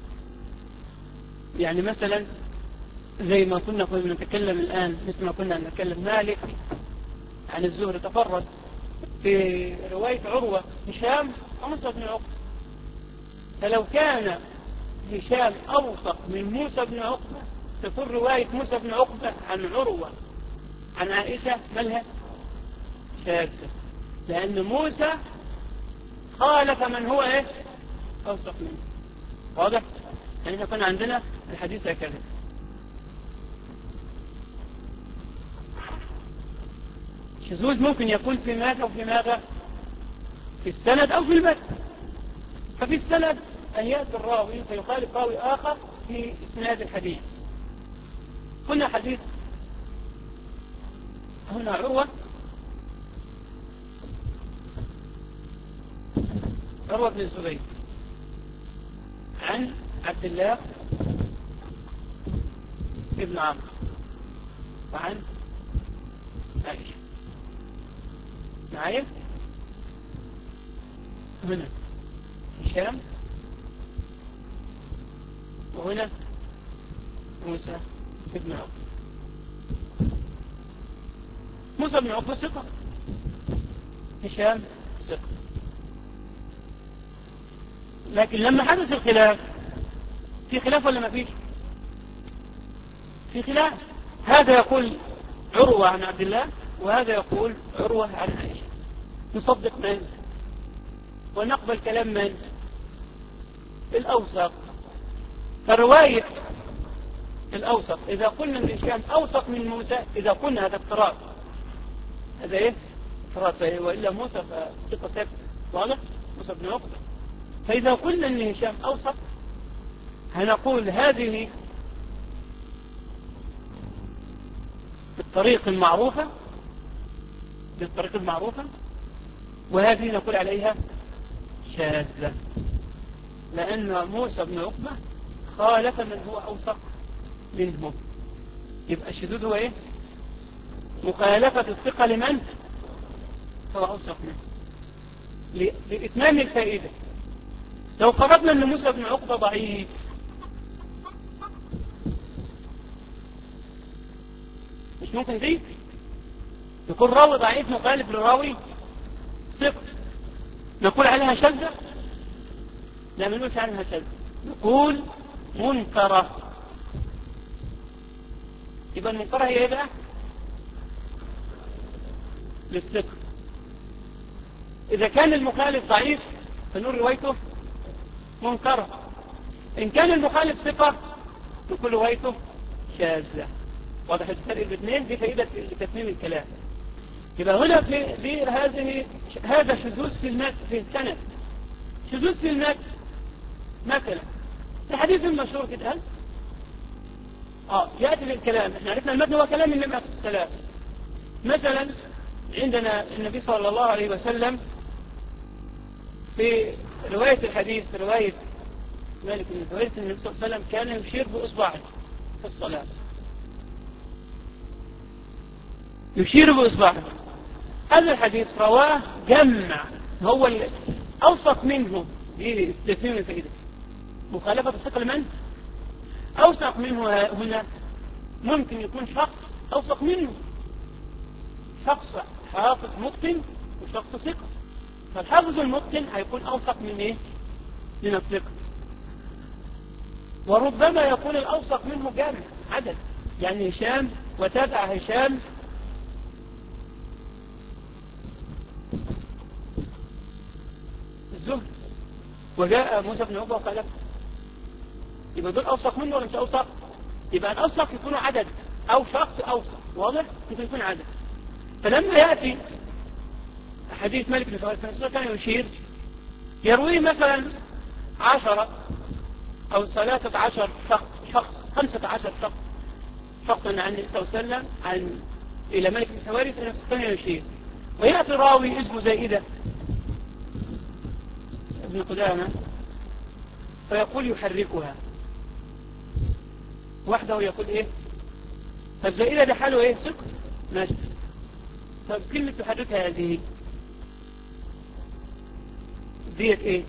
يعني مثلا زي ما كنا نتكلم الآن، مثل ما كنا نتكلم مالك عن الزهري تفرد في رواية عروة هشام وموسى بن عقبة. فلو كان هشام أوثق من موسى بن عقبة تكون رواية موسى بن عقبة عن عروة عن عائشة مالها شاذة، لأن موسى خالف من هو إيه أوثق منه. واضح؟ يعني احنا كنا عندنا الحديث هكذا. الشذوذ ممكن يكون في ماذا وفي ماذا؟ في السند أو في المتن. ففي السند أن يأتي الراوي فيخالف راوي آخر في إسناد الحديث. هنا حديث، هنا عروة بن الزبير عن عبد الله ابن عمرو وعن عائشة. معايا؟ هنا هشام وهنا موسى بن عقبة. موسى بن عقبة ثقة، هشام ثقة. لكن لما حدث الخلاف، في خلاف ولا ما فيش؟ في خلاف. هذا يقول عروة عن عبد الله وهذا يقول عروة عن عائشة. نصدق من ونقبل كلام من؟ الأوثق. فرواية الأوثق إذا قلنا أن هشام أوثق من موسى، إذا قلنا هذا افتراض، هذا إيه؟ افتراض. وإلا موسى فثقة ثابتة. واضح؟ موسى بن عقبة. فإذا قلنا أن هشام أوثق هنقول هذه بالطريق المعروفة، بالطريق المعروفة، وهذه نقول عليها شاذة، لأن موسى بن عقبة خالف من هو أوثق منه. يبقى الشذوذ هو إيه؟ مخالفة الثقة لمن هو أوثق منه. لإتمام الفائدة، لو فرضنا أن موسى بن عقبة ضعيف، مش ممكن دي يكون راوي ضعيف مخالف لراوي ثقة، نقول عليها شاذة؟ لا، ما نقولش عنها شاذة، نقول منكرة. يبقى المنكرة هي ايه بقى؟ للثقة. إذا كان المخالف ضعيف فنقول روايته منكرة. إن كان المخالف ثقة نقول روايته شاذة. واضح الفرق بالاثنين؟ دي فائدة لتتميم الكلام. يبقى هنا في هذا شذوذ في المتن، في السند. شذوذ في المتن مثلا الحديث المشهور كده يأتي بالكلام. احنا عرفنا المتن هو كلام النبي عليه الصلاة والسلام. مثلا عندنا النبي صلى الله عليه وسلم في رواية الحديث، رواية مالك بن الحويرث، النبي صلى الله عليه وسلم كان يشير بإصبعه في الصلاة، يشير بإصبعه. هذا الحديث رواه جمع، هو أوثق منه، دي تفهم الفائدة، مخالفة الثقة لمن؟ أوثق منه هنا ممكن يكون شخص أوثق منه، شخص حافظ متقن وشخص ثقة، فالحافظ المتقن هيكون أوثق من إيه؟ من الثقة. وربما يكون الأوثق منه جامع عدد، يعني هشام وتابع هشام الزهد وجاء موسى بن عقبة وقال يبقى دول أوثق منه ولا مش أوثق؟ يبقى الأوثق يكون عدد أو شخص أوثق، واضح؟ يكون عدد. فلما يأتي حديث مالك بن الحويرث كان يشير يرويه مثلا 10 أو 13 شخص 15 شخص عن النبي صلى الله عليه وسلم إلى مالك بن الحويرث كان يشير، ويأتي راوي اسمه زائدة ابن قدامة فيقول يحركها وحده، يقول إيه؟ طب زائدة ده حاله إيه؟ ثقة ماشي. طب كلمة تحركها هذه ديت إيه؟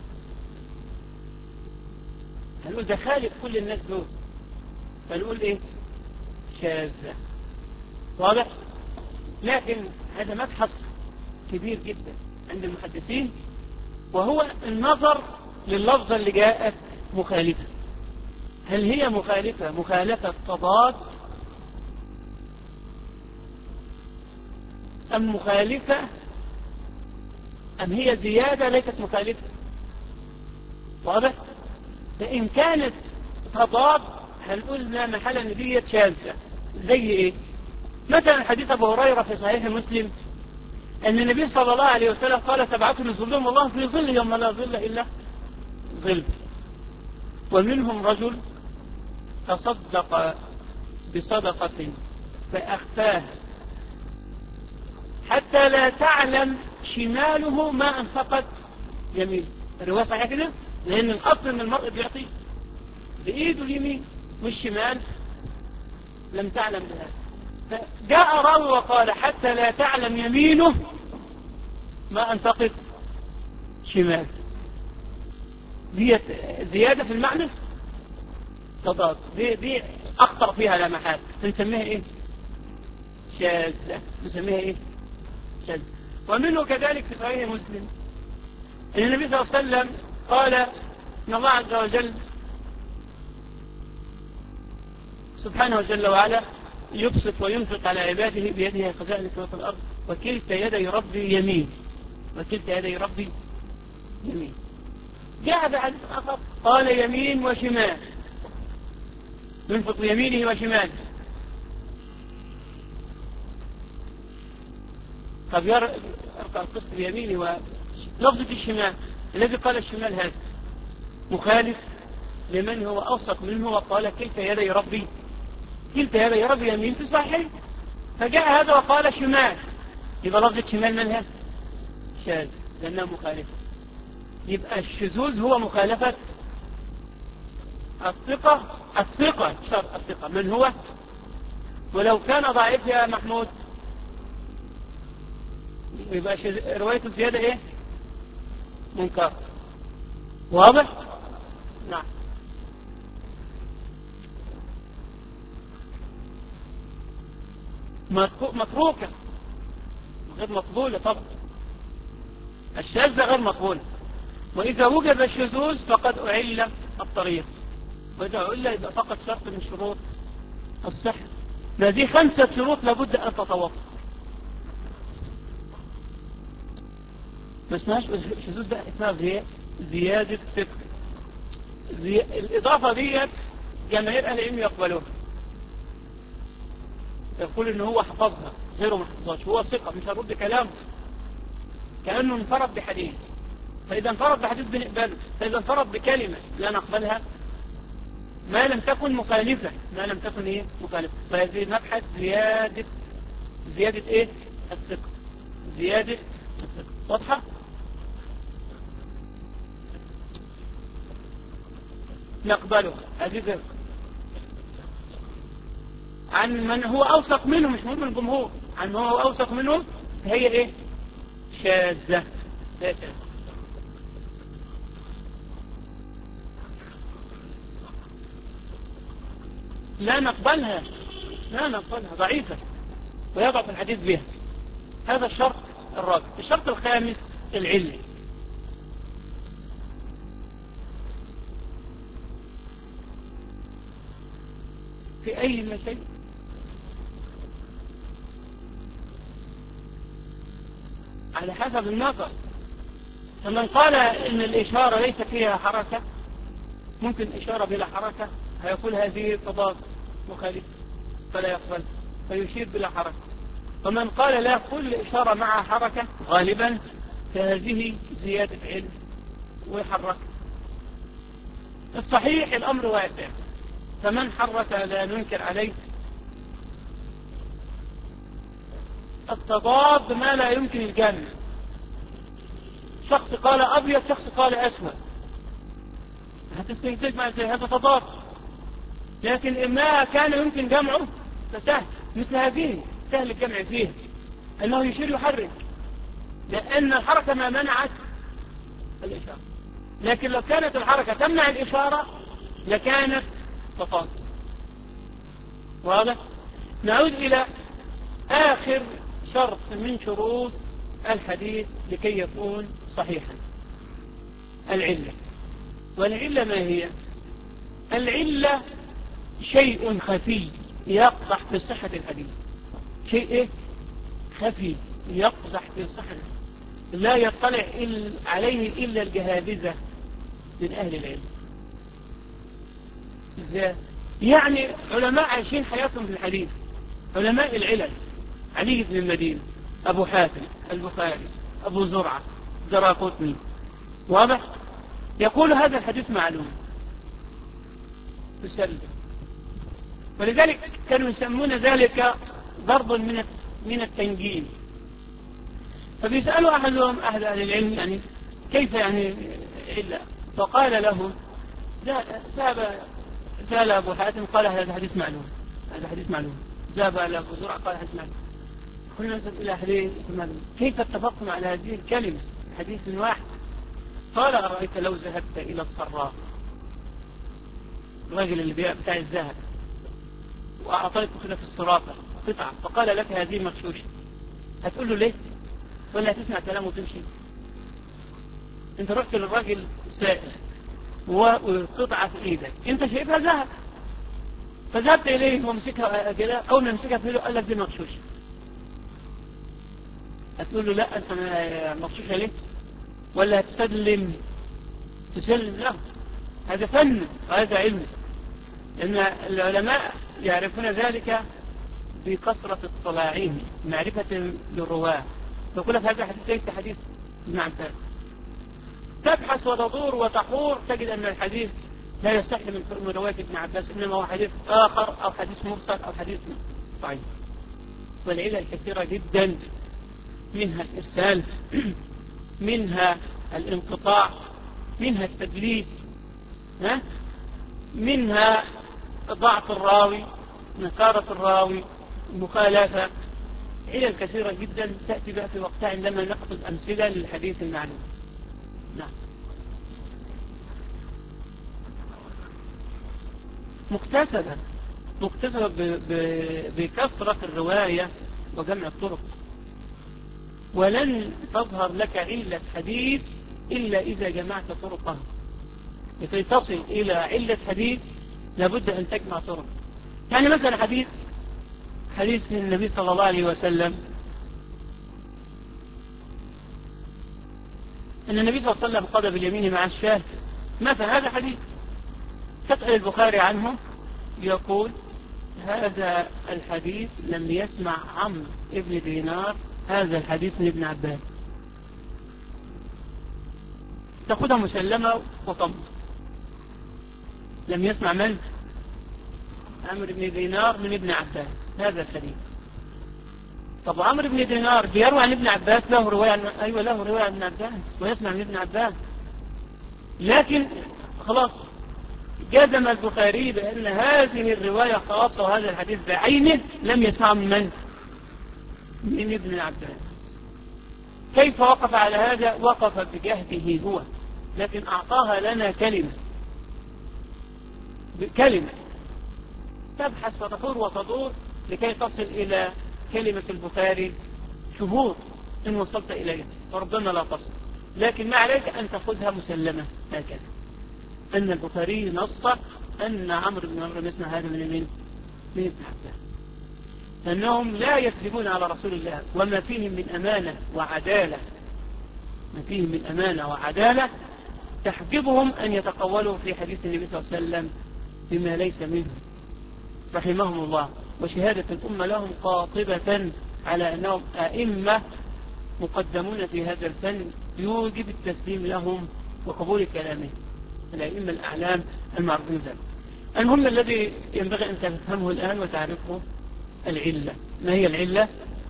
هنقول ده خالف كل الناس دول، فنقول إيه؟ شاذة، واضح؟ لكن هذا مبحث كبير جدا عند المحدثين، وهو النظر لللفظة اللي جاءت مخالفة، هل هي مخالفة تضاد أم مخالفة أم هي زيادة ليست مخالفة؟ واضح؟ فإن كانت تضاد هنقول لا محل أن ديت شاذة. زي إيه؟ مثلا حديث أبو هريرة في صحيح مسلم أن النبي صلى الله عليه وسلم قال 7 يظلهم الله في ظل يوم لا ظل إلا ظل، ومنهم رجل تصدق بصدقة فأخفاها حتى لا تعلم شماله ما أنفقت يمينه. الرواية صحيحة كده، لأن الأصل أن المرء بيعطي بإيده اليمين والشمال لم تعلم بها، فجاء راوي وقال حتى لا تعلم يمينه ما أنفقت شمال، دي زيادة في المعنى تضاد، دي أخطر فيها لا محال، نسميها إيه؟ شاذة، نسميها إيه؟ شاذة. ومنه كذلك في صحيح مسلم أن النبي صلى الله عليه وسلم قال إن الله عز وجل سبحانه وجل وعلا يبسط وينفق على عباده بيده خزائن السماوات والأرض وكلتا يدي ربي يمين، وكلتا يدي ربي يمين. جاء بحديث آخر قال يمين وشمال، ينفق بيمينه وشماله. طب يرقى القسط بيمينه ولفظة الشمال، الذي قال الشمال هذا مخالف لمن هو أوثق منه وقال كلتا يدي ربي، كلتا يدي ربي يمين في صحيح، فجاء هذا وقال شمال، يبقى لفظة شمال منها شاذ لأنها مخالفة. يبقى الشذوذ هو مخالفة الثقة شرط الثقة من هو، ولو كان ضعيف يا محمود يبقى رواية الزيادة ايه؟ منكر، واضح؟ نعم. متروكة غير مقبولة طبعا، الشاذة غير مقبولة، وإذا وجد الشذوذ فقد أعل الطريق، وإذا أعل يبقى فقط شرط من شروط الصحة. هذه 5 شروط لابد أن تتوافق. ما اسمهاش شذوذ بقى، اسمها زيادة ثقة. الإضافة دي جماهير أهل العلم يقبلوها، يقول إن هو حفظها غيره ما حفظهاش، هو ثقة مش هرد كلامه كأنه انفرد بحديث، فإذا انفرد بحديث بنقبله، فإذا انفرد بكلمة لا نقبلها ما لم تكن مخالفة، ما لم تكن إيه مخالفة. فهذه مبحث زيادة إيه الثقة، زيادة الثقة. واضحة؟ نقبله هذه عن من هو أوثق منه، مش مهم الجمهور، عن هو أوثق منه هي إيه؟ شاذة. لا نقبلها ضعيفة ويضعف الحديث بها. هذا الشرط الرابع. الشرط الخامس العلة. في أي شيء على حسب النظر. فمن قال إن الإشارة ليس فيها حركة، ممكن إشارة بلا حركة، هيقول هذه تضاد مخالف فلا يقبل، فيشير بلا حركة. ومن قال لا، كل إشارة مع حركة غالبا فهذه زيادة علم ويحرك. الصحيح الأمر واسع، فمن حرك لا ننكر عليه. التضاد ما لا يمكن الجمع، شخص قال أبيض، شخص قال أسود، هتستنتج مع هذا تضاد. لكن ما كان يمكن جمعه فسهل، مثل هذه سهل الجمع فيه، أنه يشير يحرك، لأن الحركة ما منعت الإشارة. لكن لو كانت الحركة تمنع الإشارة لكانت تضاد. واضح؟ نعود إلى آخر شرط من شروط الحديث لكي يكون صحيحا، العلة. والعلة ما هي؟ العلة شيء خفي يقدح في صحة الحديث، شيء خفي يقدح في صحة، لا يطلع عليه إلا الجهابذة من أهل العلم. إزاي؟ يعني علماء عايشين حياتهم في الحديث، علماء العلل، علي بن المدينة، أبو حاتم، البخاري، أبو زرعة، دراقطني. واضح؟ يقول هذا الحديث معلوم تسلم، ولذلك كانوا يسمون ذلك ضرب من التنجيم. فبيسألوا أحدهم أهل العلم يعني كيف يعني إلا، فقال لهم سأل أبو حاتم قال هذا حديث معلوم، هذا حديث معلوم. ذهب إلى أبو زرعة قال حديث معلوم. كنا نسأل إلى حديث معلوم، كيف اتفقتم على هذه الكلمة حديث واحد؟ قال أرأيت لو ذهبت إلى الصراف، الرجل اللي بتاع الذهب، وأعطيته كده في الصرافة قطعة، فقال لك هذه مغشوشة، هتقول له ليه؟ ولا هتسمع كلامه وتمشي؟ انت رحت للراجل سائل وقطعة في ايدك، انت شايفها ذهب، فذهبت اليه ومسكها كده، اول ما مسكها في ايده قال لك دي مغشوشة، هتقول له لا انت مغشوشة ليه؟ ولا هتسلم له؟ هذا فن وهذا علم، لأن العلماء يعرفون ذلك بكثرة اطلاعهم، معرفة للرواة. يقول لك هذا حديث ليس حديث معتاد، تبحث وتدور وتحور تجد أن الحديث لا يصح من رواية ابن عباس، إنما هو حديث آخر أو حديث مرسل أو حديث ضعيف. والعلل كثيرة جدا، منها الإرسال، منها الانقطاع، منها التدليس، منها ضعف الراوي، نكارة الراوي، مخالفة. علل كثيرة جدا تأتي بها في وقتها عندما نأخذ أمثلة للحديث المعلوم. نعم. مكتسبة بكثرة الرواية وجمع الطرق، ولن تظهر لك علة حديث إلا إذا جمعت طرقه. لكي تصل إلى علة حديث لابد أن تجمع طرق. يعني مثلا حديث النبي صلى الله عليه وسلم أن النبي صلى الله عليه وسلم قضى باليمين مع الشاه مثلا، هذا حديث. تسأل البخاري عنه يقول هذا الحديث لم يسمع عمرو ابن دينار هذا الحديث من ابن عباس، تأخذها مسلمة وطمس. لم يسمع من؟ عمرو بن دينار من ابن عباس هذا الحديث. طب عمرو بن دينار بيروي عن ابن عباس، له رواية أيوة له رواية عن ابن عباس ويسمع من ابن عباس، لكن خلاص جزم البخاري بأن هذه الرواية خاصة وهذا الحديث بعينه لم يسمع من من؟ من ابن عباس. كيف وقف على هذا؟ وقف بجهده هو، لكن أعطاها لنا كلمة تبحث وتدور وتدور لكي تصل إلى كلمة البخاري شهور إن وصلت إليها، وربما لا تصل، لكن ما عليك أن تأخذها مسلمة هكذا، أن البخاري نص أن عمرو بن عمرو يسمع هذا من ابن عباس، أنهم لا يكذبون على رسول الله، وما فيهم من أمانة وعدالة، ما فيهم من أمانة وعدالة تحجبهم أن يتقولوا في حديث النبي صلى الله عليه وسلم بما ليس منه، رحمهم الله. وشهادة الأمة لهم قاطبة على أنهم أئمة مقدمون في هذا الفن يوجب التسليم لهم وقبول كلامهم، الأئمة الأعلام المعروفين ذلك. المهم الذي ينبغي أن تفهمه الآن وتعرفه العلة. ما هي العلة؟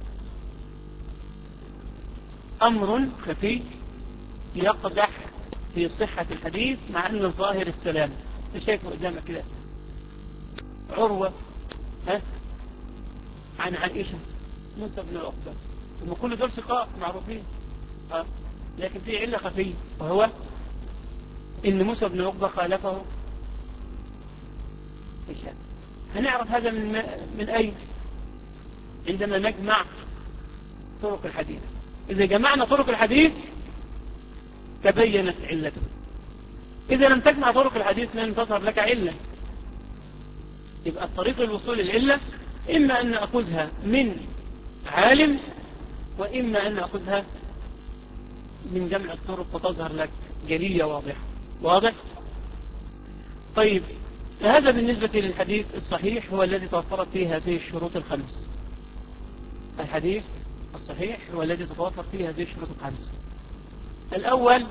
أمر خفي يقدح في صحة الحديث مع أن الظاهر السلام. شايفه قدامك كده عروة عن عائشة موسى بن عقبة، ثم كل دول ثقات معروفين، لكن في علة خفية، وهو إن موسى بن عقبة خالفه في شأن. هنعرف هذا من أي؟ عندما نجمع طرق الحديث. إذا جمعنا طرق الحديث تبينت علته. إذا لم تجمع طرق الحديث لن تظهر لك علة. يبقى الطريق للوصول للعلة إما أن نأخذها من عالم، وإما أن نأخذها من جمع الطرق وتظهر لك جلية واضحة. واضح؟ طيب، هذا بالنسبة للحديث الصحيح هو الذي توفرت فيه هذه الشروط الخمس. الحديث الصحيح هو الذي تتوفر فيه هذه الشروط الخمس. الأول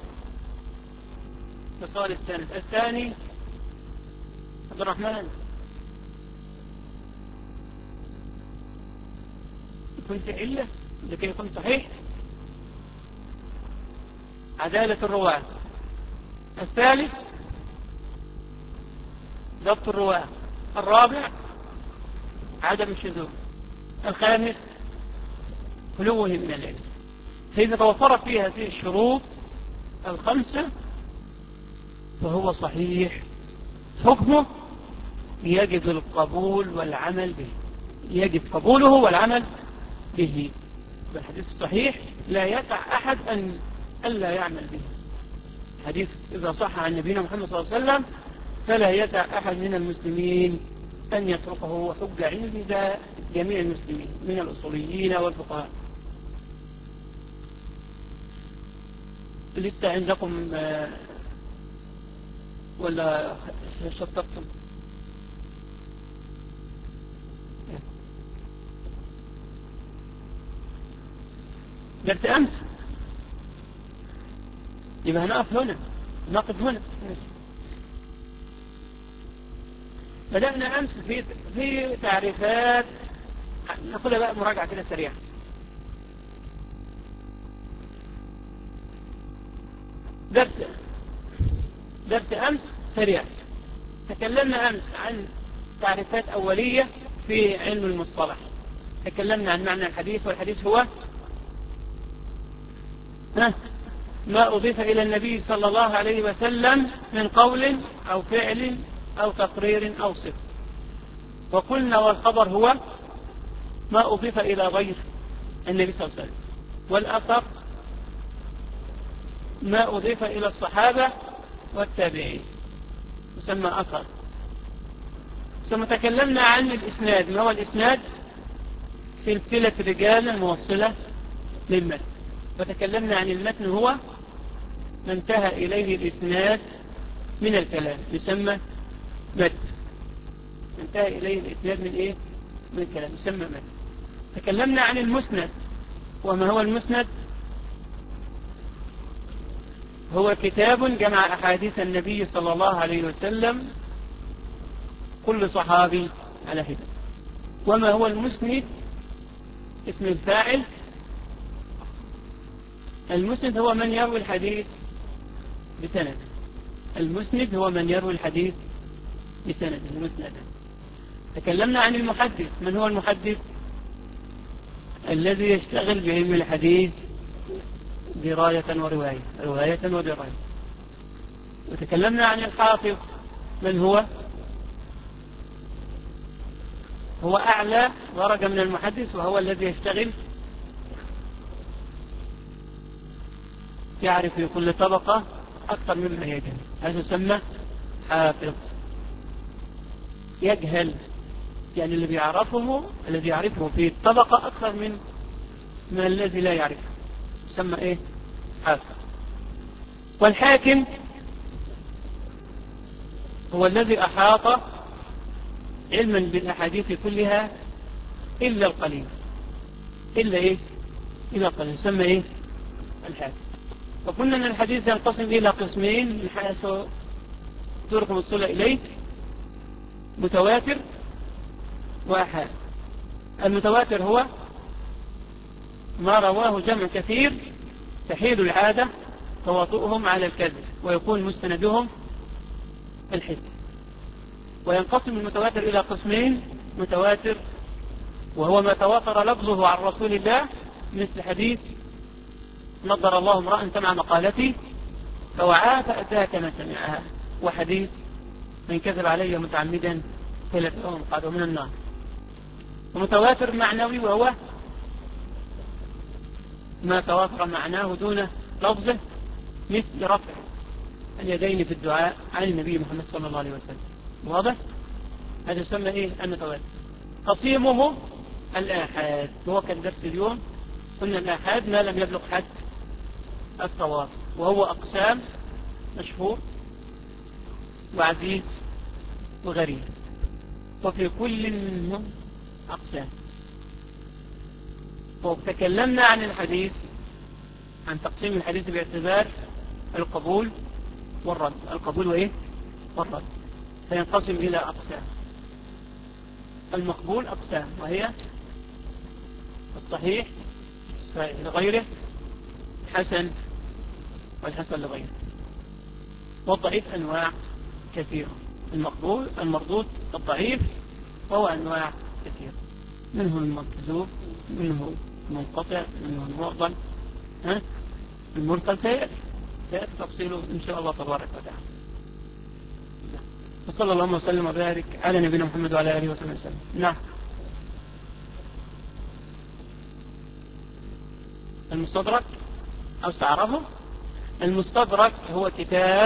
اتصال السند، الثاني عبد الرحمن كنت علة لكي يكون صحيح، عدالة الرواة. الثالث ضبط الرواة. الرابع عدم الشذوذ. الخامس خلوه من العلم. فإذا توفرت فيه هذه الشروط الخمسة فهو صحيح، حكمه يجب القبول والعمل به، يجب قبوله والعمل به. بالحديث الصحيح لا يسع أحد أن ألا يعمل به. حديث إذا صح عن نبينا محمد صلى الله عليه وسلم فلا يسع أحد من المسلمين أن يتركه حجة عند جميع المسلمين من الأصوليين والفقهاء. لسه عندكم ولا شطبتم؟ درس أمس، يبقى هنقف هنا، نقف هنا. بدأنا أمس في تعريفات، نقولها بقى مراجعة كده سريعة. درس أمس سريع. تكلمنا أمس عن تعريفات أولية في علم المصطلح. تكلمنا عن معنى الحديث، والحديث هو ما أضيف إلى النبي صلى الله عليه وسلم من قول أو فعل أو تقرير أو صفة. وقلنا والخبر هو ما أضيف إلى غير النبي صلى الله عليه وسلم. والأثر ما أضيف إلى الصحابة والتابعين يسمى أثر. ثم تكلمنا عن الإسناد. ما هو الإسناد؟ سلسلة رجال موصلة للمتن. وتكلمنا عن المتن هو ما انتهى إليه الإسناد من الكلام يسمى متن. انتهى إليه الإسناد من إيه؟ من الكلام يسمى متن. تكلمنا عن المسند. وما هو المسند؟ هو كتاب جمع أحاديث النبي صلى الله عليه وسلم كل صحابي على حدة. وما هو المسند؟ اسم الفاعل. المسند هو من يروي الحديث بسند. المسند هو من يروي الحديث بسند مسندا. تكلمنا عن المحدث. من هو المحدث؟ الذي يشتغل بعلم الحديث دراية ورواية، رواية ودراية. وتكلمنا عن الحافظ. من هو؟ هو أعلى درجة من المحدث، وهو الذي يشتغل يعرف في كل طبقة أكثر مما يجهل، هذا يسمى حافظ. يجهل يعني الذي يعرفه في الطبقة أكثر من الذي لا يعرفه، يسمى إيه؟ حافظ. والحاكم هو الذي أحاط علما بالأحاديث كلها إلا القليل. إلا إيه؟ إلا القليل، يسمى إيه؟ الحاكم. وقلنا أن الحديث ينقسم إلى قسمين من حيث طرق الوصول إليه: متواتر وآحاد. المتواتر هو ما رواه جمع كثير تحيل العادة تواطؤهم على الكذب ويكون مستندهم الحس. وينقسم المتواتر إلى قسمين: متواتر وهو ما تواتر لفظه عن رسول الله، مثل حديث نضر الله امرأ سمع مقالتي فوعاها فأتاها كما سمعها، وحديث من كذب علي متعمدا فليتبوأ مقعده من النار. ومتواتر معنوي وهو ما تواتر معناه دون لفظه، مثل رفع اليدين في الدعاء عن النبي محمد صلى الله عليه وسلم. واضح؟ هذا يسمى إيه؟ المتواتر. قسيمه الآحاد، وهو كان درس اليوم قلنا الآحاد ما لم يبلغ حد التواتر، وهو أقسام: مشهور وعزيز وغريب، وفي كل منهم أقسام. وتكلمنا عن الحديث، عن تقسيم الحديث باعتبار القبول والرد. القبول وإيه؟ والرد. فينقسم إلى أقسام. المقبول أقسام، وهي الصحيح لغيره، حسن والحسن لغيره. والضعيف أنواع كثيرة: المقبول، المردود، الضعيف، وهو أنواع كثيرة، منه المكذوب، منه المنقطع، منه المعضل، المرسل. سيأتي تفصيله إن شاء الله تبارك وتعالى. وصلى الله وسلم وبارك على نبينا محمد وعلى آله وصحبه وسلم. نعم. المستدرك أو استعرضه. المستدرك هو كتاب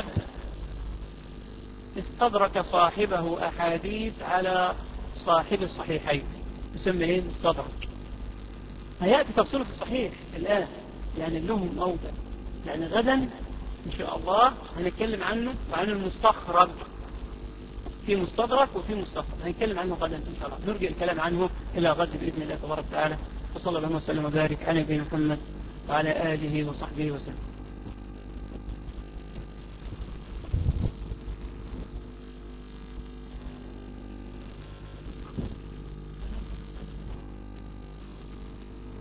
استدرك صاحبه أحاديث على صاحب الصحيحين، يسمى إيه؟ مستدرك. هيأتي تفصيله في الصحيح الآن، يعني لهم موضع، يعني غدا إن شاء الله هنتكلم عنه وعن المستخرج. في مستدرك وفي مستخرج، هنتكلم عنه غدا إن شاء الله. نرجع الكلام عنه إلى غد بإذن الله تبارك وتعالى. وصلى الله وسلم وبارك على نبينا محمد وعلى آله وصحبه وسلم.